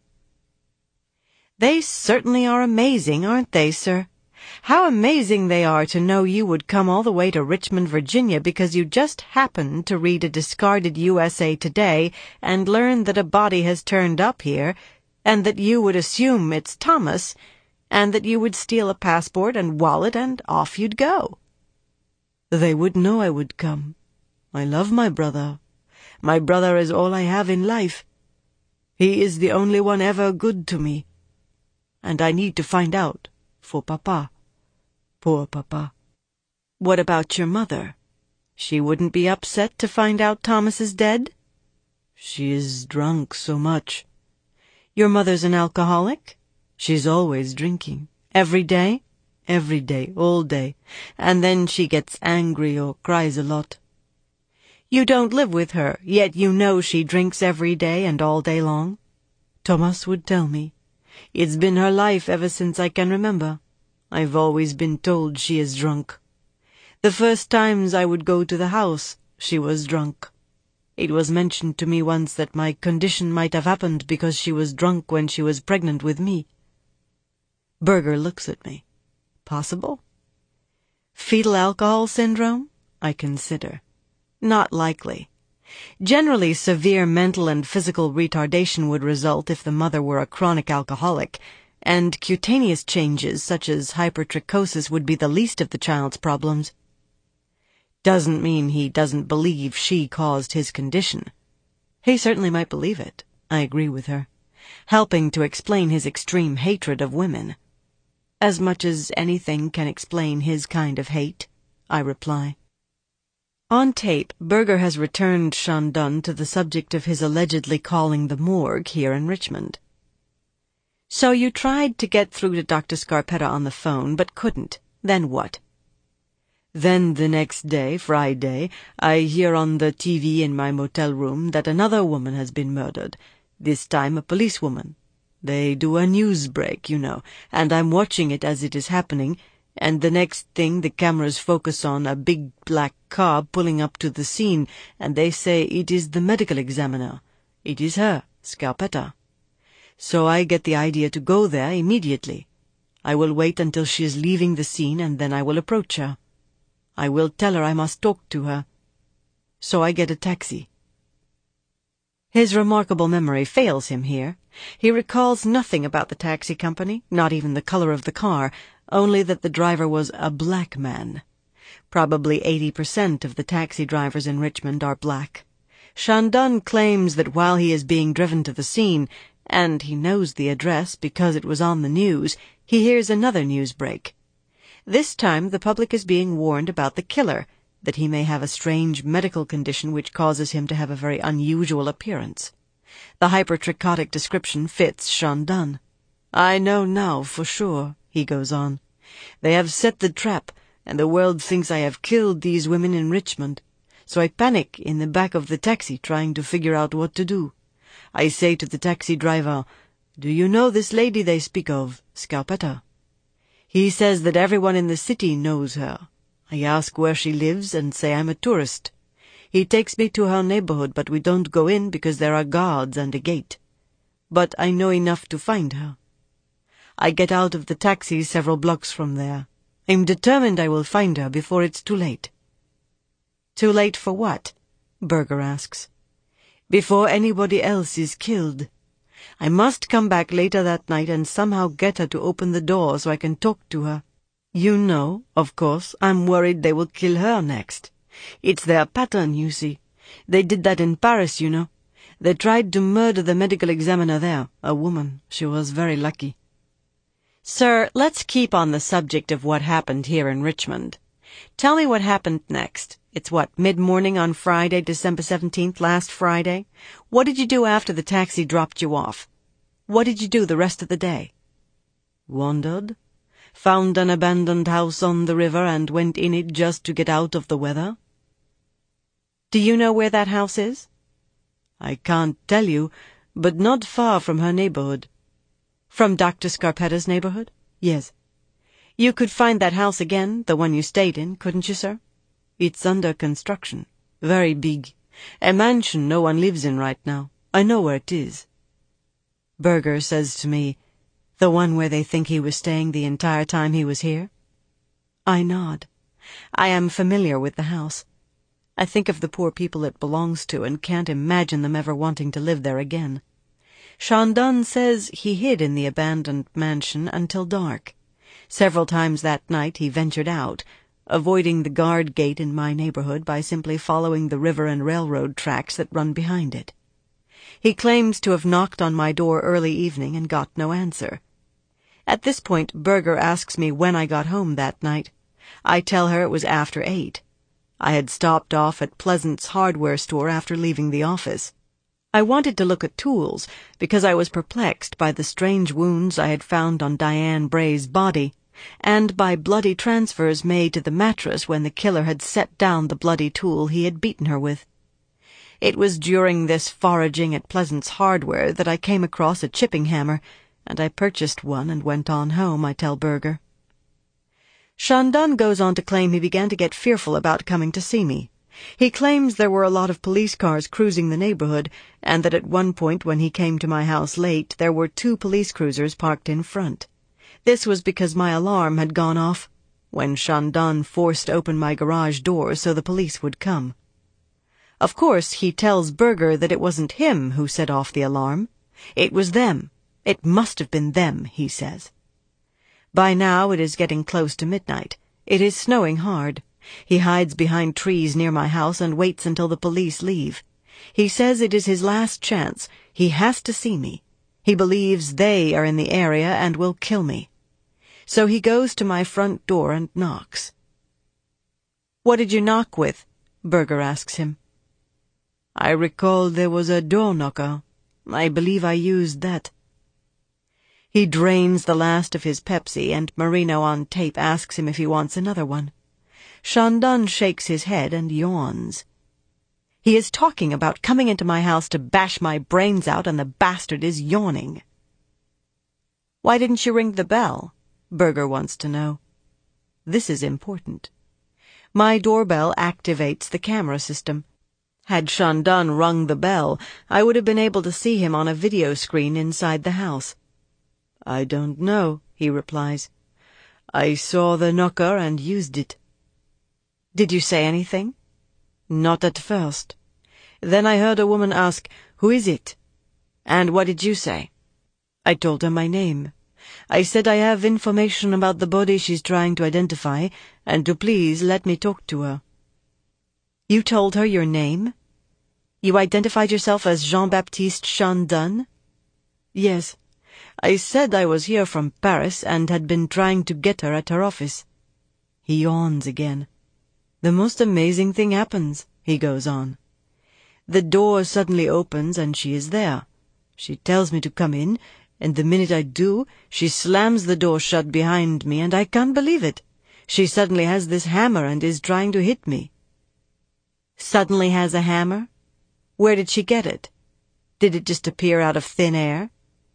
They certainly are amazing, aren't they, sir? How amazing they are to know you would come all the way to Richmond, Virginia, because you just happened to read a discarded USA Today and learn that a body has turned up here, and that you would assume it's Thomas, and that you would steal a passport and wallet, and off you'd go. They would know I would come. I love my brother. My brother is all I have in life. He is the only one ever good to me. And I need to find out for Papa. Poor Papa. What about your mother? She wouldn't be upset to find out Thomas is dead? She is drunk so much. Your mother's an alcoholic? She's always drinking. Every day? Every day, all day. And then she gets angry or cries a lot. You don't live with her, yet you know she drinks every day and all day long? Thomas would tell me. It's been her life ever since I can remember. I've always been told she is drunk. The first times I would go to the house, she was drunk. It was mentioned to me once that my condition might have happened because she was drunk when she was pregnant with me. Berger looks at me. Possible? Fetal alcohol syndrome? I consider. Not likely. Generally, severe mental and physical retardation would result if the mother were a chronic alcoholic, and cutaneous changes such as hypertrichosis would be the least of the child's problems. Doesn't mean he doesn't believe she caused his condition. He certainly might believe it, I agree with her, helping to explain his extreme hatred of women. As much as anything can explain his kind of hate, I reply. On tape, Berger has returned Shandon to the subject of his allegedly calling the morgue here in Richmond. So you tried to get through to Dr. Scarpetta on the phone, but couldn't. Then what? Then the next day, Friday, I hear on the TV in my motel room that another woman has been murdered, this time a policewoman. They do a news break, you know, and I'm watching it as it is happening, and the next thing the cameras focus on a big black car pulling up to the scene, and they say it is the medical examiner. It is her, Scarpetta. So I get the idea to go there immediately. I will wait until she is leaving the scene, and then I will approach her. I will tell her I must talk to her. So I get a taxi. His remarkable memory fails him here. He recalls nothing about the taxi company, not even the color of the car, only that the driver was a black man. Probably 80% of the taxi drivers in Richmond are black. Shandon claims that while he is being driven to the scene, and he knows the address because it was on the news, he hears another news break. This time the public is being warned about the killer, that he may have a strange medical condition which causes him to have a very unusual appearance. The hypertrichotic description fits Shandon. I know now for sure, he goes on. They have set the trap, and the world thinks I have killed these women in Richmond. So I panic in the back of the taxi trying to figure out what to do. I say to the taxi driver, "Do you know this lady they speak of, Scarpetta?" He says that everyone in the city knows her. I ask where she lives and say I'm a tourist. He takes me to her neighborhood, but we don't go in because there are guards and a gate. But I know enough to find her. I get out of the taxi several blocks from there. I'm determined I will find her before it's too late. Too late for what? Berger asks. Before anybody else is killed. I must come back later that night and somehow get her to open the door so I can talk to her. You know, of course, I'm worried they will kill her next. It's their pattern, you see. They did that in Paris, you know. They tried to murder the medical examiner there, a woman. She was very lucky. Sir, let's keep on the subject of what happened here in Richmond. Tell me what happened next. It's what, mid-morning on Friday, December 17th, last Friday? What did you do after the taxi dropped you off? What did you do the rest of the day? Wandered. Found an abandoned house on the river and went in it just to get out of the weather. Do you know where that house is? I can't tell you, but not far from her neighborhood. From Dr. Scarpetta's neighborhood? Yes. You could find that house again, the one you stayed in, couldn't you, sir? It's under construction. Very big. A mansion no one lives in right now. I know where it is. Berger says to me, the one where they think he was staying the entire time he was here? I nod. I am familiar with the house. I think of the poor people it belongs to and can't imagine them ever wanting to live there again. Shandon says he hid in the abandoned mansion until dark. Several times that night he ventured out, avoiding the guard gate in my neighborhood by simply following the river and railroad tracks that run behind it. He claims to have knocked on my door early evening and got no answer. At this point, Berger asks me when I got home that night. I tell her it was after 8. I had stopped off at Pleasant's hardware store after leaving the office. I wanted to look at tools because I was perplexed by the strange wounds I had found on Diane Bray's body and by bloody transfers made to the mattress when the killer had set down the bloody tool he had beaten her with. It was during this foraging at Pleasant's hardware that I came across a chipping hammer, and I purchased one and went on home, I tell Berger. Shandon goes on to claim he began to get fearful about coming to see me. He claims there were a lot of police cars cruising the neighborhood, and that at one point when he came to my house late, there were 2 police cruisers parked in front. This was because my alarm had gone off when Shandon forced open my garage door so the police would come. Of course, he tells Berger that it wasn't him who set off the alarm. It was them. It must have been them, he says. By now it is getting close to midnight. It is snowing hard. He hides behind trees near my house and waits until the police leave. He says it is his last chance. He has to see me. He believes they are in the area and will kill me. So he goes to my front door and knocks. "What did you knock with?" Berger asks him. I recall there was a door knocker. I believe I used that. He drains the last of his Pepsi, and Marino on tape asks him if he wants another one. Shandon shakes his head and yawns. He is talking about coming into my house to bash my brains out, and the bastard is yawning. "Why didn't you ring the bell?" Berger wants to know. This is important. My doorbell activates the camera system. Had Shandon rung the bell, I would have been able to see him on a video screen inside the house. I don't know, he replies. I saw the knocker and used it. Did you say anything? Not at first. Then I heard a woman ask, "Who is it?" And what did you say? I told her my name. I said I have information about the body she's trying to identify, and to please let me talk to her. You told her your name? You identified yourself as Jean-Baptiste Shandon? Yes. I said I was here from Paris and had been trying to get her at her office. He yawns again. The most amazing thing happens, he goes on. The door suddenly opens and she is there. She tells me to come in, and the minute I do, she slams the door shut behind me, and I can't believe it. She suddenly has this hammer and is trying to hit me. Suddenly has a hammer? Where did she get it? Did it just appear out of thin air?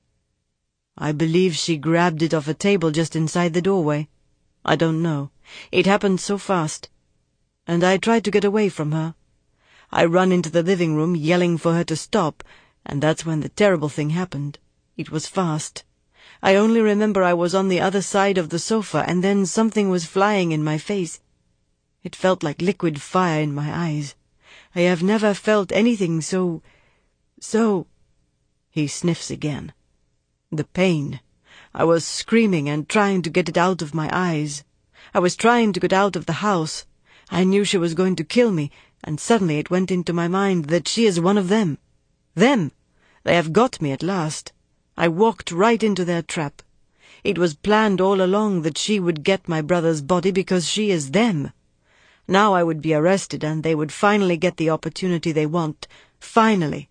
I believe she grabbed it off a table just inside the doorway. I don't know. It happened so fast. And I tried to get away from her. I run into the living room yelling for her to stop, and that's when the terrible thing happened. It was fast. I only remember I was on the other side of the sofa, and then something was flying in my face. It felt like liquid fire in my eyes. I have never felt anything so... He sniffs again. The pain. I was screaming and trying to get it out of my eyes. I was trying to get out of the house. I knew she was going to kill me, and suddenly it went into my mind that she is one of them. Them! They have got me at last. I walked right into their trap. It was planned all along that she would get my brother's body because she is them. Now I would be arrested and they would finally get the opportunity they want. Finally.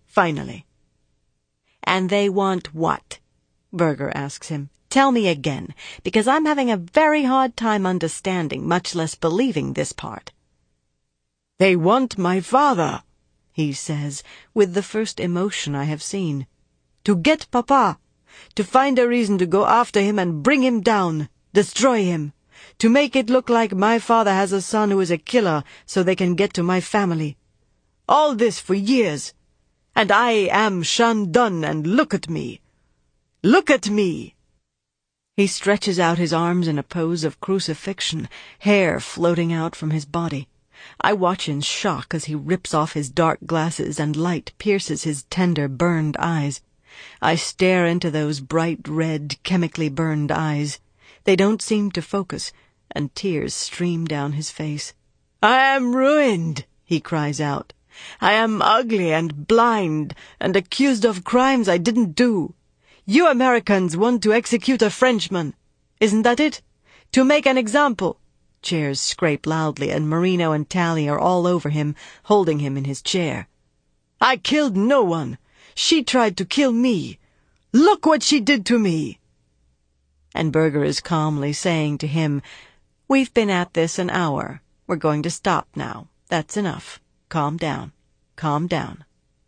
And they want what? Berger asks him. Tell me again, because I'm having a very hard time understanding, much less believing this part. They want my father, he says, with the first emotion I have seen. To get Papa. To find a reason to go after him and bring him down. Destroy him. To make it look like my father has a son who is a killer so they can get to my family. All this for years. And I am Shandon, and look at me. Look at me. He stretches out his arms in a pose of crucifixion, hair floating out from his body. I watch in shock as he rips off his dark glasses and light pierces his tender, burned eyes. I stare into those bright red, chemically burned eyes. They don't seem to focus, and tears stream down his face. I am ruined, he cries out. I am ugly and blind and accused of crimes I didn't do. You Americans want to execute a Frenchman. Isn't that it? To make an example. Chairs scrape loudly, and Marino and Tally are all over him, holding him in his chair. I killed no one. She tried to kill me. Look what she did to me. And Berger is calmly saying to him, We've been at this an hour. We're going to stop now. That's enough. Calm down. Calm down.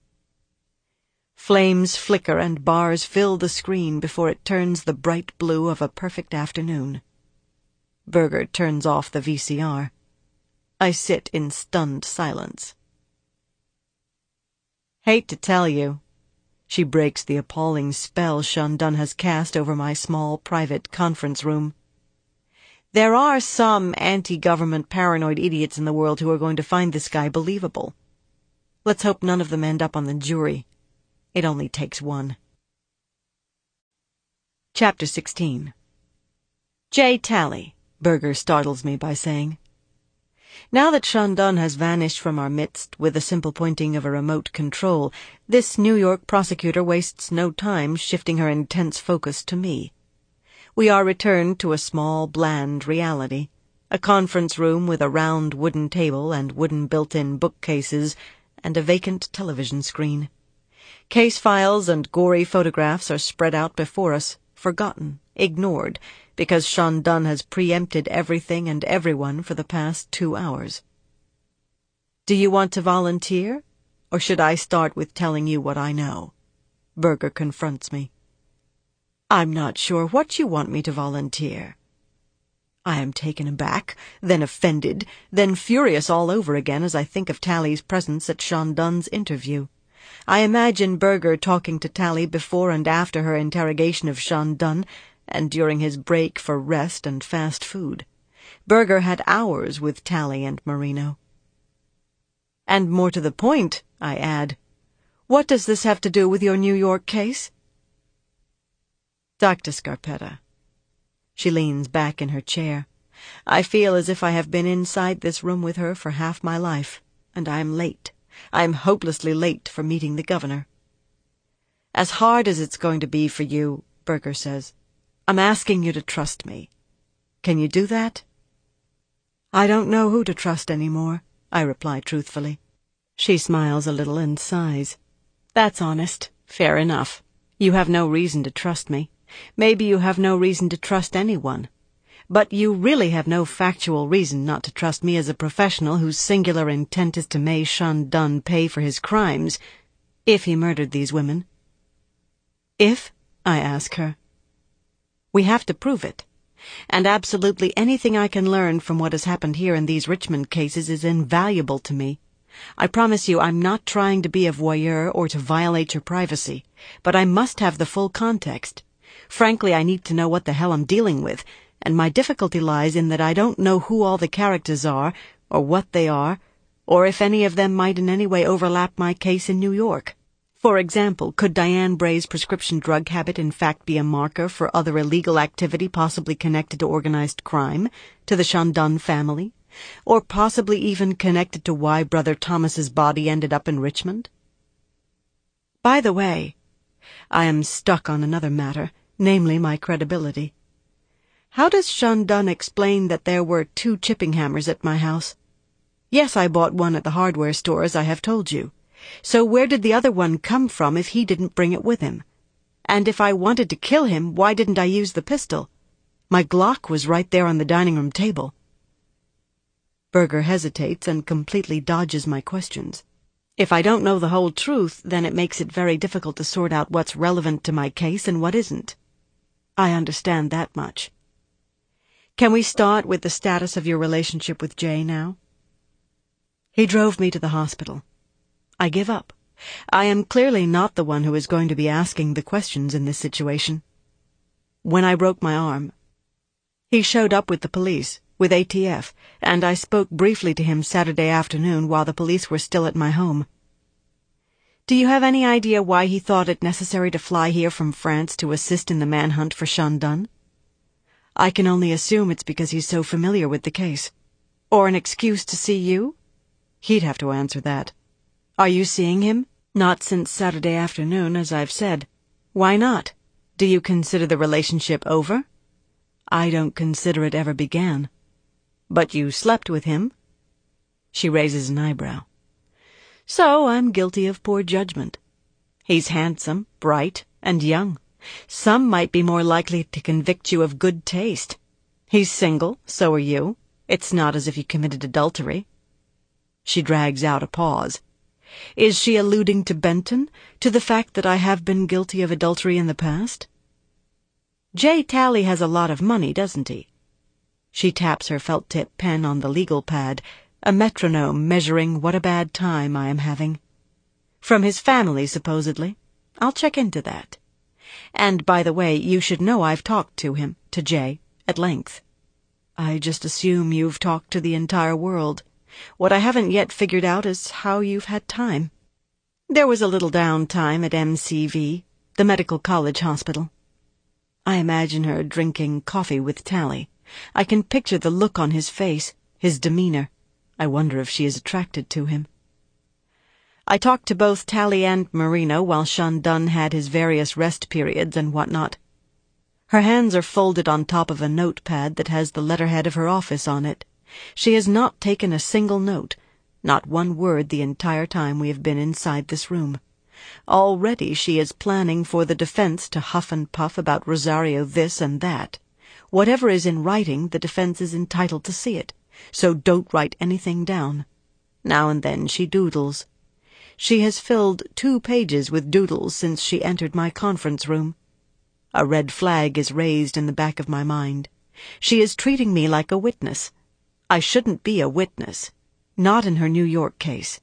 Flames flicker and bars fill the screen before it turns the bright blue of a perfect afternoon. Berger turns off the VCR. I sit in stunned silence. Hate to tell you. She breaks the appalling spell Shandon has cast over my small private conference room. There are some anti-government paranoid idiots in the world who are going to find this guy believable. Let's hope none of them end up on the jury. It only takes one. Chapter 16. J. Tally, Berger startles me by saying. Now that Shandon has vanished from our midst with the simple pointing of a remote control, this New York prosecutor wastes no time shifting her intense focus to me. We are returned to a small, bland reality, a conference room with a round wooden table and wooden built-in bookcases and a vacant television screen. Case files and gory photographs are spread out before us, forgotten, ignored, because Shandon has preempted everything and everyone for the past 2 hours. Do you want to volunteer, or should I start with telling you what I know? Berger confronts me. I'm not sure what you want me to volunteer. I am taken aback, then offended, then furious all over again as I think of Tally's presence at Shandon's interview. I imagine Berger talking to Tally before and after her interrogation of Shandon, and during his break for rest and fast food. Berger had hours with Tally and Marino. And more to the point, I add, what does this have to do with your New York case? Dr. Scarpetta. She leans back in her chair. I feel as if I have been inside this room with her for half my life, and I am late. I am hopelessly late for meeting the governor. As hard as it's going to be for you, Berger says, I'm asking you to trust me. Can you do that? I don't know who to trust anymore, I reply truthfully. She smiles a little and sighs. That's honest. Fair enough. You have no reason to trust me. Maybe you have no reason to trust anyone. But you really have no factual reason not to trust me as a professional whose singular intent is to make Shandon pay for his crimes, if he murdered these women. If? I ask her. We have to prove it. And absolutely anything I can learn from what has happened here in these Richmond cases is invaluable to me. I promise you I'm not trying to be a voyeur or to violate your privacy, but I must have the full context. Frankly, I need to know what the hell I'm dealing with, and my difficulty lies in that I don't know who all the characters are, or what they are, or if any of them might in any way overlap my case in New York. For example, could Diane Bray's prescription drug habit in fact be a marker for other illegal activity possibly connected to organized crime, to the Shandon family, or possibly even connected to why Brother Thomas's body ended up in Richmond? By the way, I am stuck on another matter, namely my credibility. How does Shandon explain that there were 2 chipping hammers at my house? Yes, I bought one at the hardware store, as I have told you. So where did the other one come from if he didn't bring it with him? And if I wanted to kill him, why didn't I use the pistol? My Glock was right there on the dining room table. Berger hesitates and completely dodges my questions. If I don't know the whole truth, then it makes it very difficult to sort out what's relevant to my case and what isn't. I understand that much. Can we start with the status of your relationship with Jay now? He drove me to the hospital. I give up. I am clearly not the one who is going to be asking the questions in this situation. When I broke my arm, he showed up with the police, with ATF, and I spoke briefly to him Saturday afternoon while the police were still at my home. Do you have any idea why he thought it necessary to fly here from France to assist in the manhunt for Shandon? I can only assume it's because he's so familiar with the case. Or an excuse to see you? He'd have to answer that. Are you seeing him? Not since Saturday afternoon, as I've said. Why not? Do you consider the relationship over? I don't consider it ever began. But you slept with him? She raises an eyebrow. So I'm guilty of poor judgment. He's handsome, bright, and young. Some might be more likely to convict you of good taste. He's single, so are you. It's not as if you committed adultery. She drags out a pause. Is she alluding to Benton, to the fact that I have been guilty of adultery in the past? Jay Talley has a lot of money, doesn't he? She taps her felt-tip pen on the legal pad, a metronome measuring what a bad time I am having. From his family, supposedly. I'll check into that. And, by the way, you should know I've talked to him, to Jay, at length. I just assume you've talked to the entire world. What I haven't yet figured out is how you've had time. There was a little downtime at MCV, the medical college hospital. I imagine her drinking coffee with Talley. I can picture the look on his face, his demeanor. I wonder if she is attracted to him. I talked to both Talley and Marino while Shandon had his various rest periods and whatnot. Her hands are folded on top of a notepad that has the letterhead of her office on it. She has not taken a single note, not one word the entire time we have been inside this room. Already she is planning for the defense to huff and puff about Rosario this and that. Whatever is in writing, the defense is entitled to see it, so don't write anything down. Now and then she doodles. She has filled 2 pages with doodles since she entered my conference room. A red flag is raised in the back of my mind. She is treating me like a witness. I shouldn't be a witness, not in her New York case.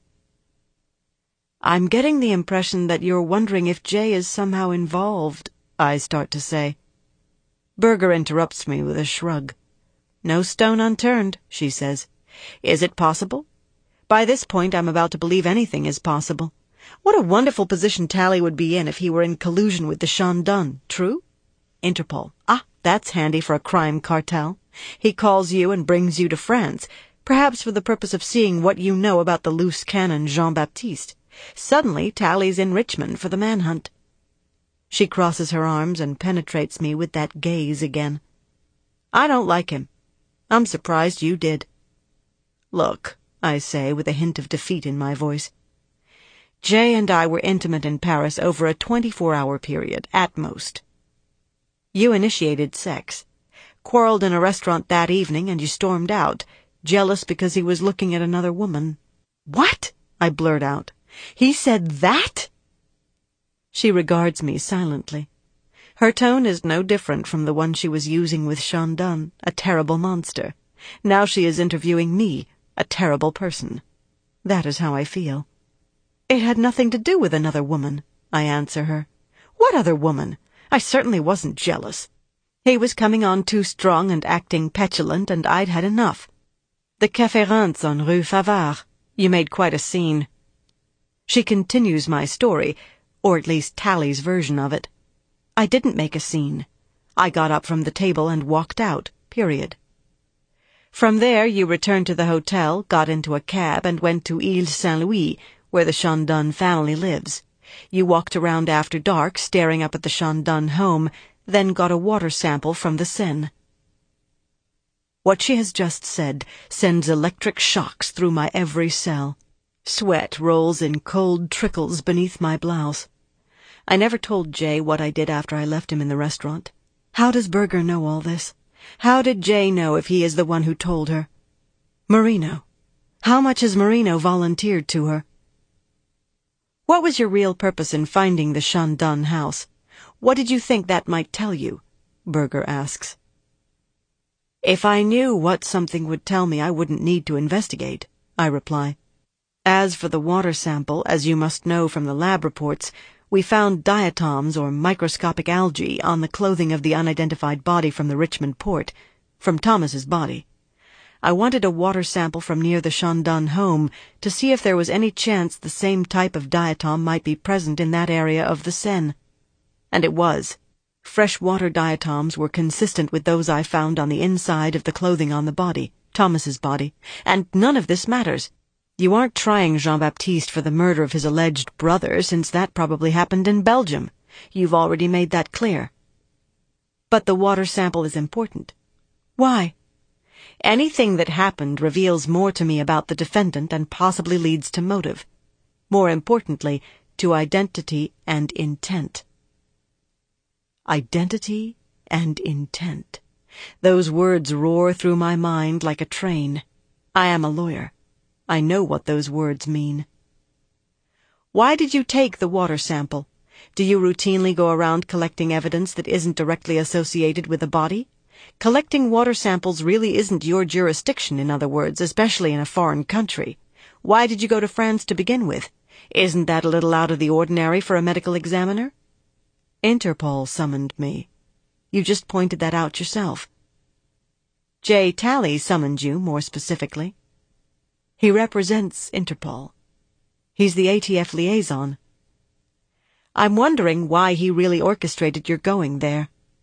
I'm getting the impression that you're wondering if Jay is somehow involved, I start to say. Berger interrupts me with a shrug. No stone unturned, she says. Is it possible? By this point I'm about to believe anything is possible. What a wonderful position Talley would be in if he were in collusion with the Shandon, true? Interpol. Ah, that's handy for a crime cartel. He calls you and brings you to France, perhaps for the purpose of seeing what you know about the loose cannon Jean-Baptiste. Suddenly Talley's in Richmond for the manhunt. She crosses her arms and penetrates me with that gaze again. I don't like him. I'm surprised you did. Look, I say with a hint of defeat in my voice. Jay and I were intimate in Paris over a 24-hour period, at most. You initiated sex. Quarreled in a restaurant that evening, and you stormed out, jealous because he was looking at another woman. What? I blurt out. He said that? She regards me silently. Her tone is no different from the one she was using with Shandon, a terrible monster. Now she is interviewing me, a terrible person. That is how I feel. It had nothing to do with another woman, I answer her. What other woman? I certainly wasn't jealous. He was coming on too strong and acting petulant, and I'd had enough. The Café Rance on Rue Favart. You made quite a scene. She continues my story, or at least Talley's version of it. I didn't make a scene. I got up from the table and walked out, period. From there you returned to the hotel, got into a cab, and went to Ile Saint-Louis, where the Shandon family lives. You walked around after dark, staring up at the Chandon home, then got a water sample from the Seine. What she has just said sends electric shocks through my every cell. Sweat rolls in cold trickles beneath my blouse. I never told Jay what I did after I left him in the restaurant. How does Berger know all this? How did Jay know if he is the one who told her? Marino. How much has Marino volunteered to her? What was your real purpose in finding the Chandon house? What did you think that might tell you? Berger asks. If I knew what something would tell me, I wouldn't need to investigate, I reply. As for the water sample, as you must know from the lab reports, we found diatoms or microscopic algae on the clothing of the unidentified body from the Richmond port, from Thomas's body. I wanted a water sample from near the Chandon home to see if there was any chance the same type of diatom might be present in that area of the Seine. And it was. Freshwater diatoms were consistent with those I found on the inside of the clothing on the body, Thomas's body, and none of this matters. You aren't trying Jean-Baptiste for the murder of his alleged brother, since that probably happened in Belgium. You've already made that clear. But the water sample is important. Why? Anything that happened reveals more to me about the defendant and possibly leads to motive. More importantly, to identity and intent. Identity and intent. Those words roar through my mind like a train. I am a lawyer. I know what those words mean. Why did you take the water sample? Do you routinely go around collecting evidence that isn't directly associated with a body? Collecting water samples really isn't your jurisdiction, in other words, especially in a foreign country. Why did you go to France to begin with? Isn't that a little out of the ordinary for a medical examiner? Interpol summoned me. You just pointed that out yourself. Jay Talley summoned you, more specifically. He represents Interpol. He's the ATF liaison. I'm wondering why he really orchestrated your going there.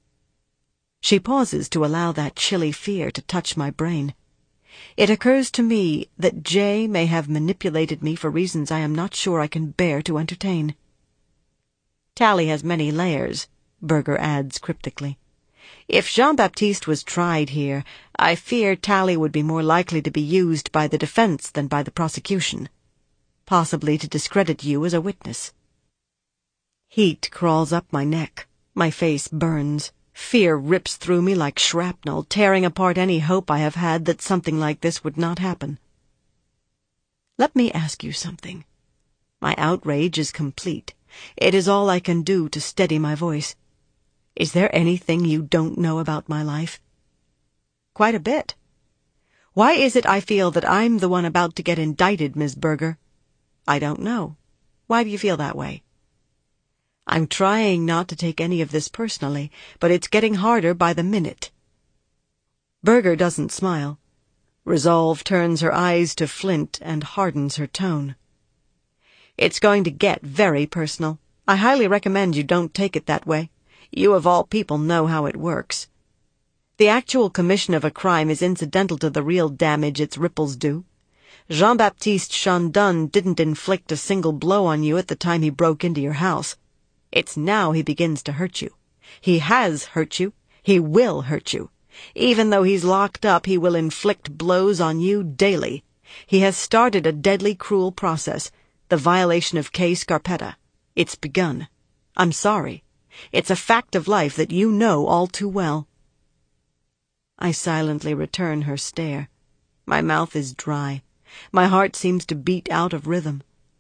She pauses to allow that chilly fear to touch my brain. It occurs to me that Jay may have manipulated me for reasons I am not sure I can bear to entertain. Talley has many layers, Berger adds cryptically. If Jean-Baptiste was tried here, I fear Talley would be more likely to be used by the defense than by the prosecution, possibly to discredit you as a witness. Heat crawls up my neck. My face burns. Fear rips through me like shrapnel, tearing apart any hope I have had that something like this would not happen. Let me ask you something. My outrage is complete. It is all I can do to steady my voice. Is there anything you don't know about my life? Quite a bit. Why is it I feel that I'm the one about to get indicted, Ms. Berger? I don't know. Why do you feel that way? I'm trying not to take any of this personally, but it's getting harder by the minute. Berger doesn't smile. Resolve turns her eyes to flint and hardens her tone. It's going to get very personal. I highly recommend you don't take it that way. You of all people know how it works. The actual commission of a crime is incidental to the real damage its ripples do. Jean-Baptiste Chandon didn't inflict a single blow on you at the time he broke into your house. It's now he begins to hurt you. He has hurt you. He will hurt you. Even though he's locked up, he will inflict blows on you daily. He has started a deadly, cruel process, the violation of K. Scarpetta. It's begun. I'm sorry. It's a fact of life that you know all too well. I silently return her stare. My mouth is dry. My heart seems to beat out of rhythm.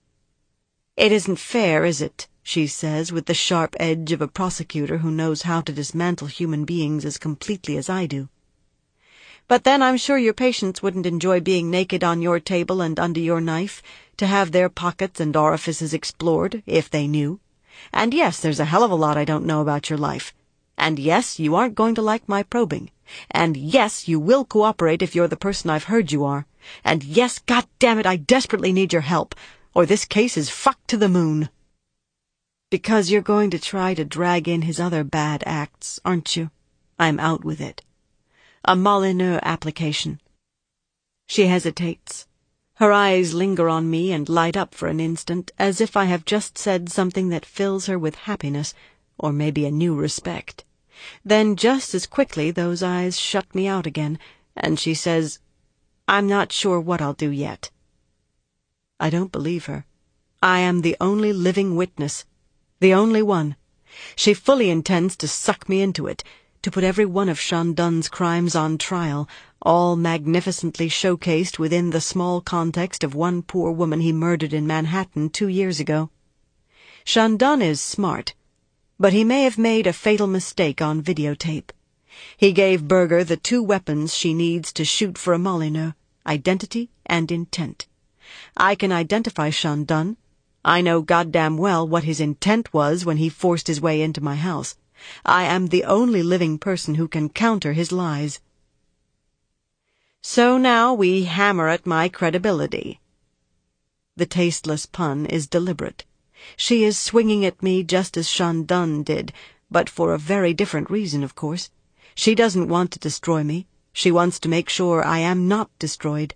It isn't fair, is it? She says, with the sharp edge of a prosecutor who knows how to dismantle human beings as completely as I do. But then I'm sure your patients wouldn't enjoy being naked on your table and under your knife, to have their pockets and orifices explored, if they knew. And yes, there's a hell of a lot I don't know about your life. And yes, you aren't going to like my probing. And yes, you will cooperate if you're the person I've heard you are. And yes, goddammit, I desperately need your help, or this case is fucked to the moon. Because you're going to try to drag in his other bad acts, aren't you? I'm out with it. A Molyneux application. She hesitates. Her eyes linger on me and light up for an instant, as if I have just said something that fills her with happiness, or maybe a new respect. Then just as quickly those eyes shut me out again, and she says, "I'm not sure what I'll do yet." I don't believe her. I am the only living witness, the only one. She fully intends to suck me into it, to put every one of Shandun's crimes on trial, all magnificently showcased within the small context of one poor woman he murdered in Manhattan 2 years ago. Shandun is smart, but he may have made a fatal mistake on videotape. He gave Berger the 2 weapons she needs to shoot for a Molyneux, identity and intent. I can identify Shandun. I know goddamn well what his intent was when he forced his way into my house. I am the only living person who can counter his lies. So now we hammer at my credibility. The tasteless pun is deliberate. She is swinging at me just as Shandun did, but for a very different reason, of course. She doesn't want to destroy me. She wants to make sure I am not destroyed.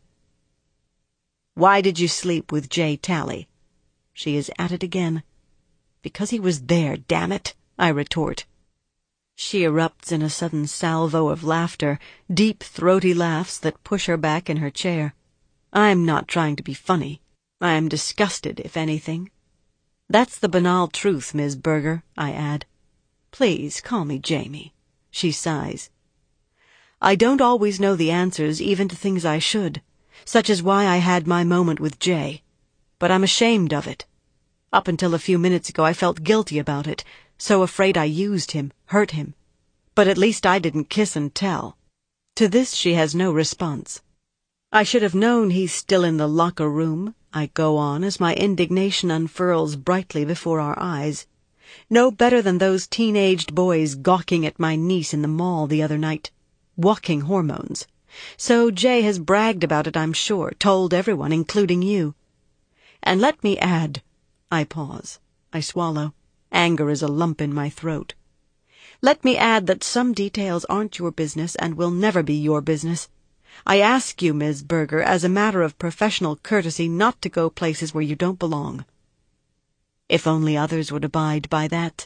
"Why did you sleep with Jay Talley?" She is at it again. "Because he was there, damn it," I retort. She erupts in a sudden salvo of laughter, deep, throaty laughs that push her back in her chair. I'm not trying to be funny. I am disgusted, if anything. "That's the banal truth, Ms. Berger," I add. "Please call me Jamie." She sighs. "I don't always know the answers even to things I should, such as why I had my moment with Jay. But I'm ashamed of it. Up until a few minutes ago I felt guilty about it, so afraid I used him, hurt him. But at least I didn't kiss and tell." To this she has no response. "I should have known he's still in the locker room," I go on as my indignation unfurls brightly before our eyes. "No better than those teen-aged boys gawking at my niece in the mall the other night. Walking hormones. So Jay has bragged about it, I'm sure, told everyone, including you. And let me add—" I pause. I swallow. Anger is a lump in my throat. "Let me add that some details aren't your business and will never be your business. I ask you, Ms. Berger, as a matter of professional courtesy, not to go places where you don't belong." If only others would abide by that.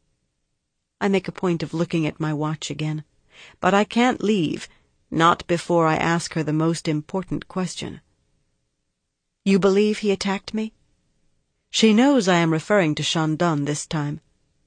I make a point of looking at my watch again, but I can't leave, not before I ask her the most important question. "You believe he attacked me?" She knows I am referring to Shandun this time.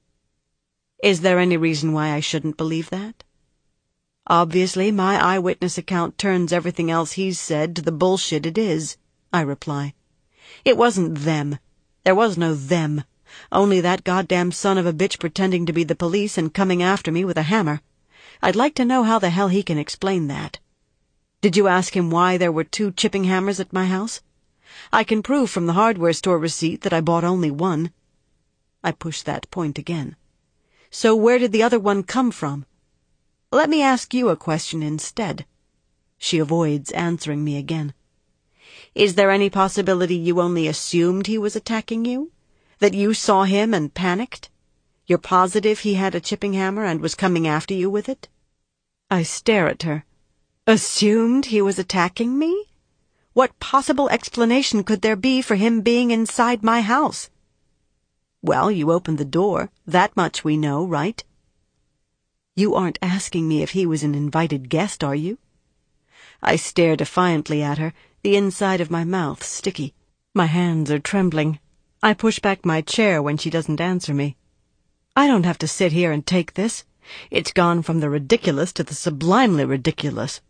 Is there any reason why I shouldn't believe that? Obviously, my eyewitness account turns everything else he's said to the bullshit it is, I reply. It wasn't them. There was no them. Only that goddamn son of a bitch pretending to be the police and coming after me with a hammer. I'd like to know how the hell he can explain that. Did you ask him why there were 2 chipping hammers at my house? I can prove from the hardware store receipt that I bought only one. I push that point again. So where did the other one come from? Let me ask you a question instead. She avoids answering me again. Is there any possibility you only assumed he was attacking you? That you saw him and panicked? You're positive he had a chipping hammer and was coming after you with it? I stare at her. Assumed he was attacking me? What possible explanation could there be for him being inside my house? Well, you opened the door. That much we know, right? You aren't asking me if he was an invited guest, are you? I stare defiantly at her, the inside of my mouth sticky. My hands are trembling. I push back my chair when she doesn't answer me. I don't have to sit here and take this. It's gone from the ridiculous to the sublimely ridiculous.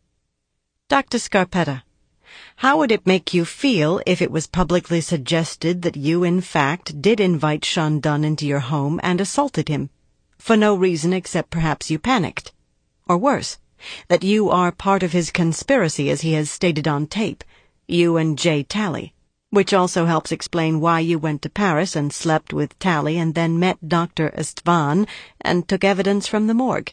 Dr. Scarpetta, how would it make you feel if it was publicly suggested that you, in fact, did invite Shandun into your home and assaulted him, for no reason except perhaps you panicked? Or worse, that you are part of his conspiracy as he has stated on tape, you and Jay Talley, which also helps explain why you went to Paris and slept with Talley and then met Dr. Istvan and took evidence from the morgue.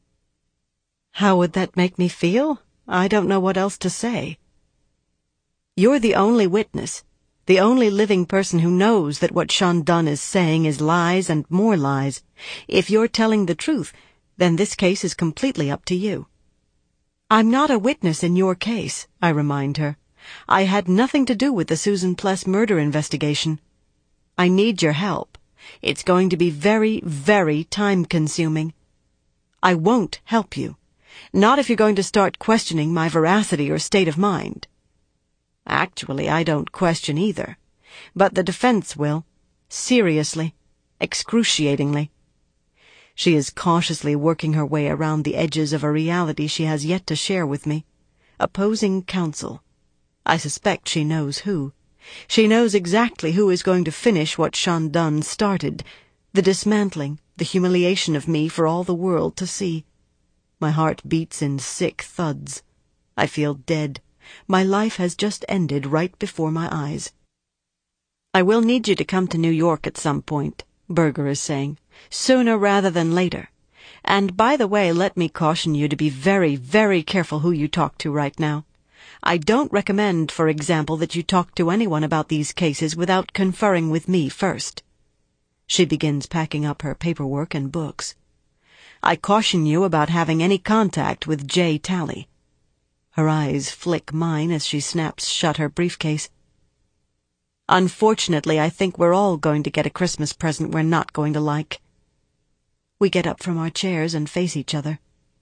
How would that make me feel? I don't know what else to say. You're the only witness, the only living person who knows that what Shandun is saying is lies and more lies. If you're telling the truth, then this case is completely up to you. I'm not a witness in your case, I remind her. I had nothing to do with the Susan Pless murder investigation. I need your help. It's going to be very, very time-consuming. I won't help you. Not if you're going to start questioning my veracity or state of mind. Actually, I don't question either. But the defense will. Seriously. Excruciatingly. She is cautiously working her way around the edges of a reality she has yet to share with me. Opposing counsel. I suspect she knows who. She knows exactly who is going to finish what Shandon started, the dismantling, the humiliation of me for all the world to see. My heart beats in sick thuds. I feel dead. My life has just ended right before my eyes. I will need you to come to New York at some point, Berger is saying, sooner rather than later. And by the way, let me caution you to be very, very careful who you talk to right now. I don't recommend, for example, that you talk to anyone about these cases without conferring with me first. She begins packing up her paperwork and books. I caution you about having any contact with J. Talley. Her eyes flick mine as she snaps shut her briefcase. Unfortunately, I think we're all going to get a Christmas present we're not going to like. We get up from our chairs and face each other.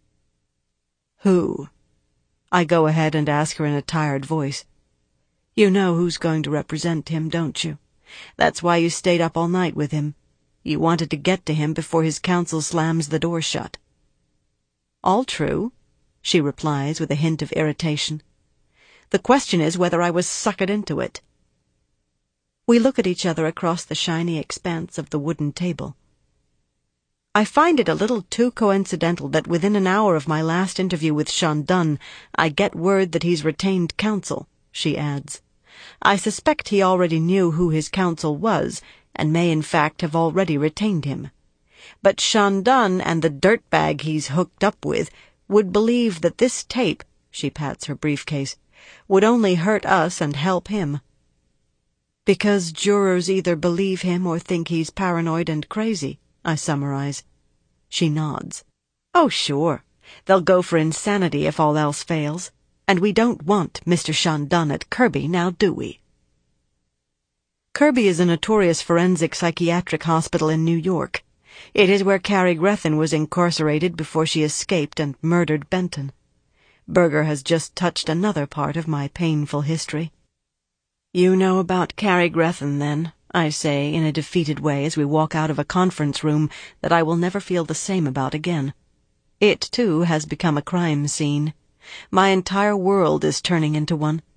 Who? I go ahead and ask her in a tired voice. You know who's going to represent him, don't you? That's why you stayed up all night with him. You wanted to get to him before his counsel slams the door shut. All true, she replies with a hint of irritation. The question is whether I was suckered into it. We look at each other across the shiny expanse of the wooden table. I find it a little too coincidental that within an hour of my last interview with Shandon, I get word that he's retained counsel, she adds. I suspect he already knew who his counsel was, and may in fact have already retained him. But Shandon and the dirtbag he's hooked up with would believe that this tape, she pats her briefcase, would only hurt us and help him. Because jurors either believe him or think he's paranoid and crazy, I summarize. She nods. Oh, sure. They'll go for insanity if all else fails. And we don't want Mr. Shandon at Kirby, now do we? Kirby is a notorious forensic psychiatric hospital in New York. It is where Carrie Grethen was incarcerated before she escaped and murdered Benton. Berger has just touched another part of my painful history. You know about Carrie Grethen, then, I say in a defeated way as we walk out of a conference room that I will never feel the same about again. It, too, has become a crime scene. My entire world is turning into one.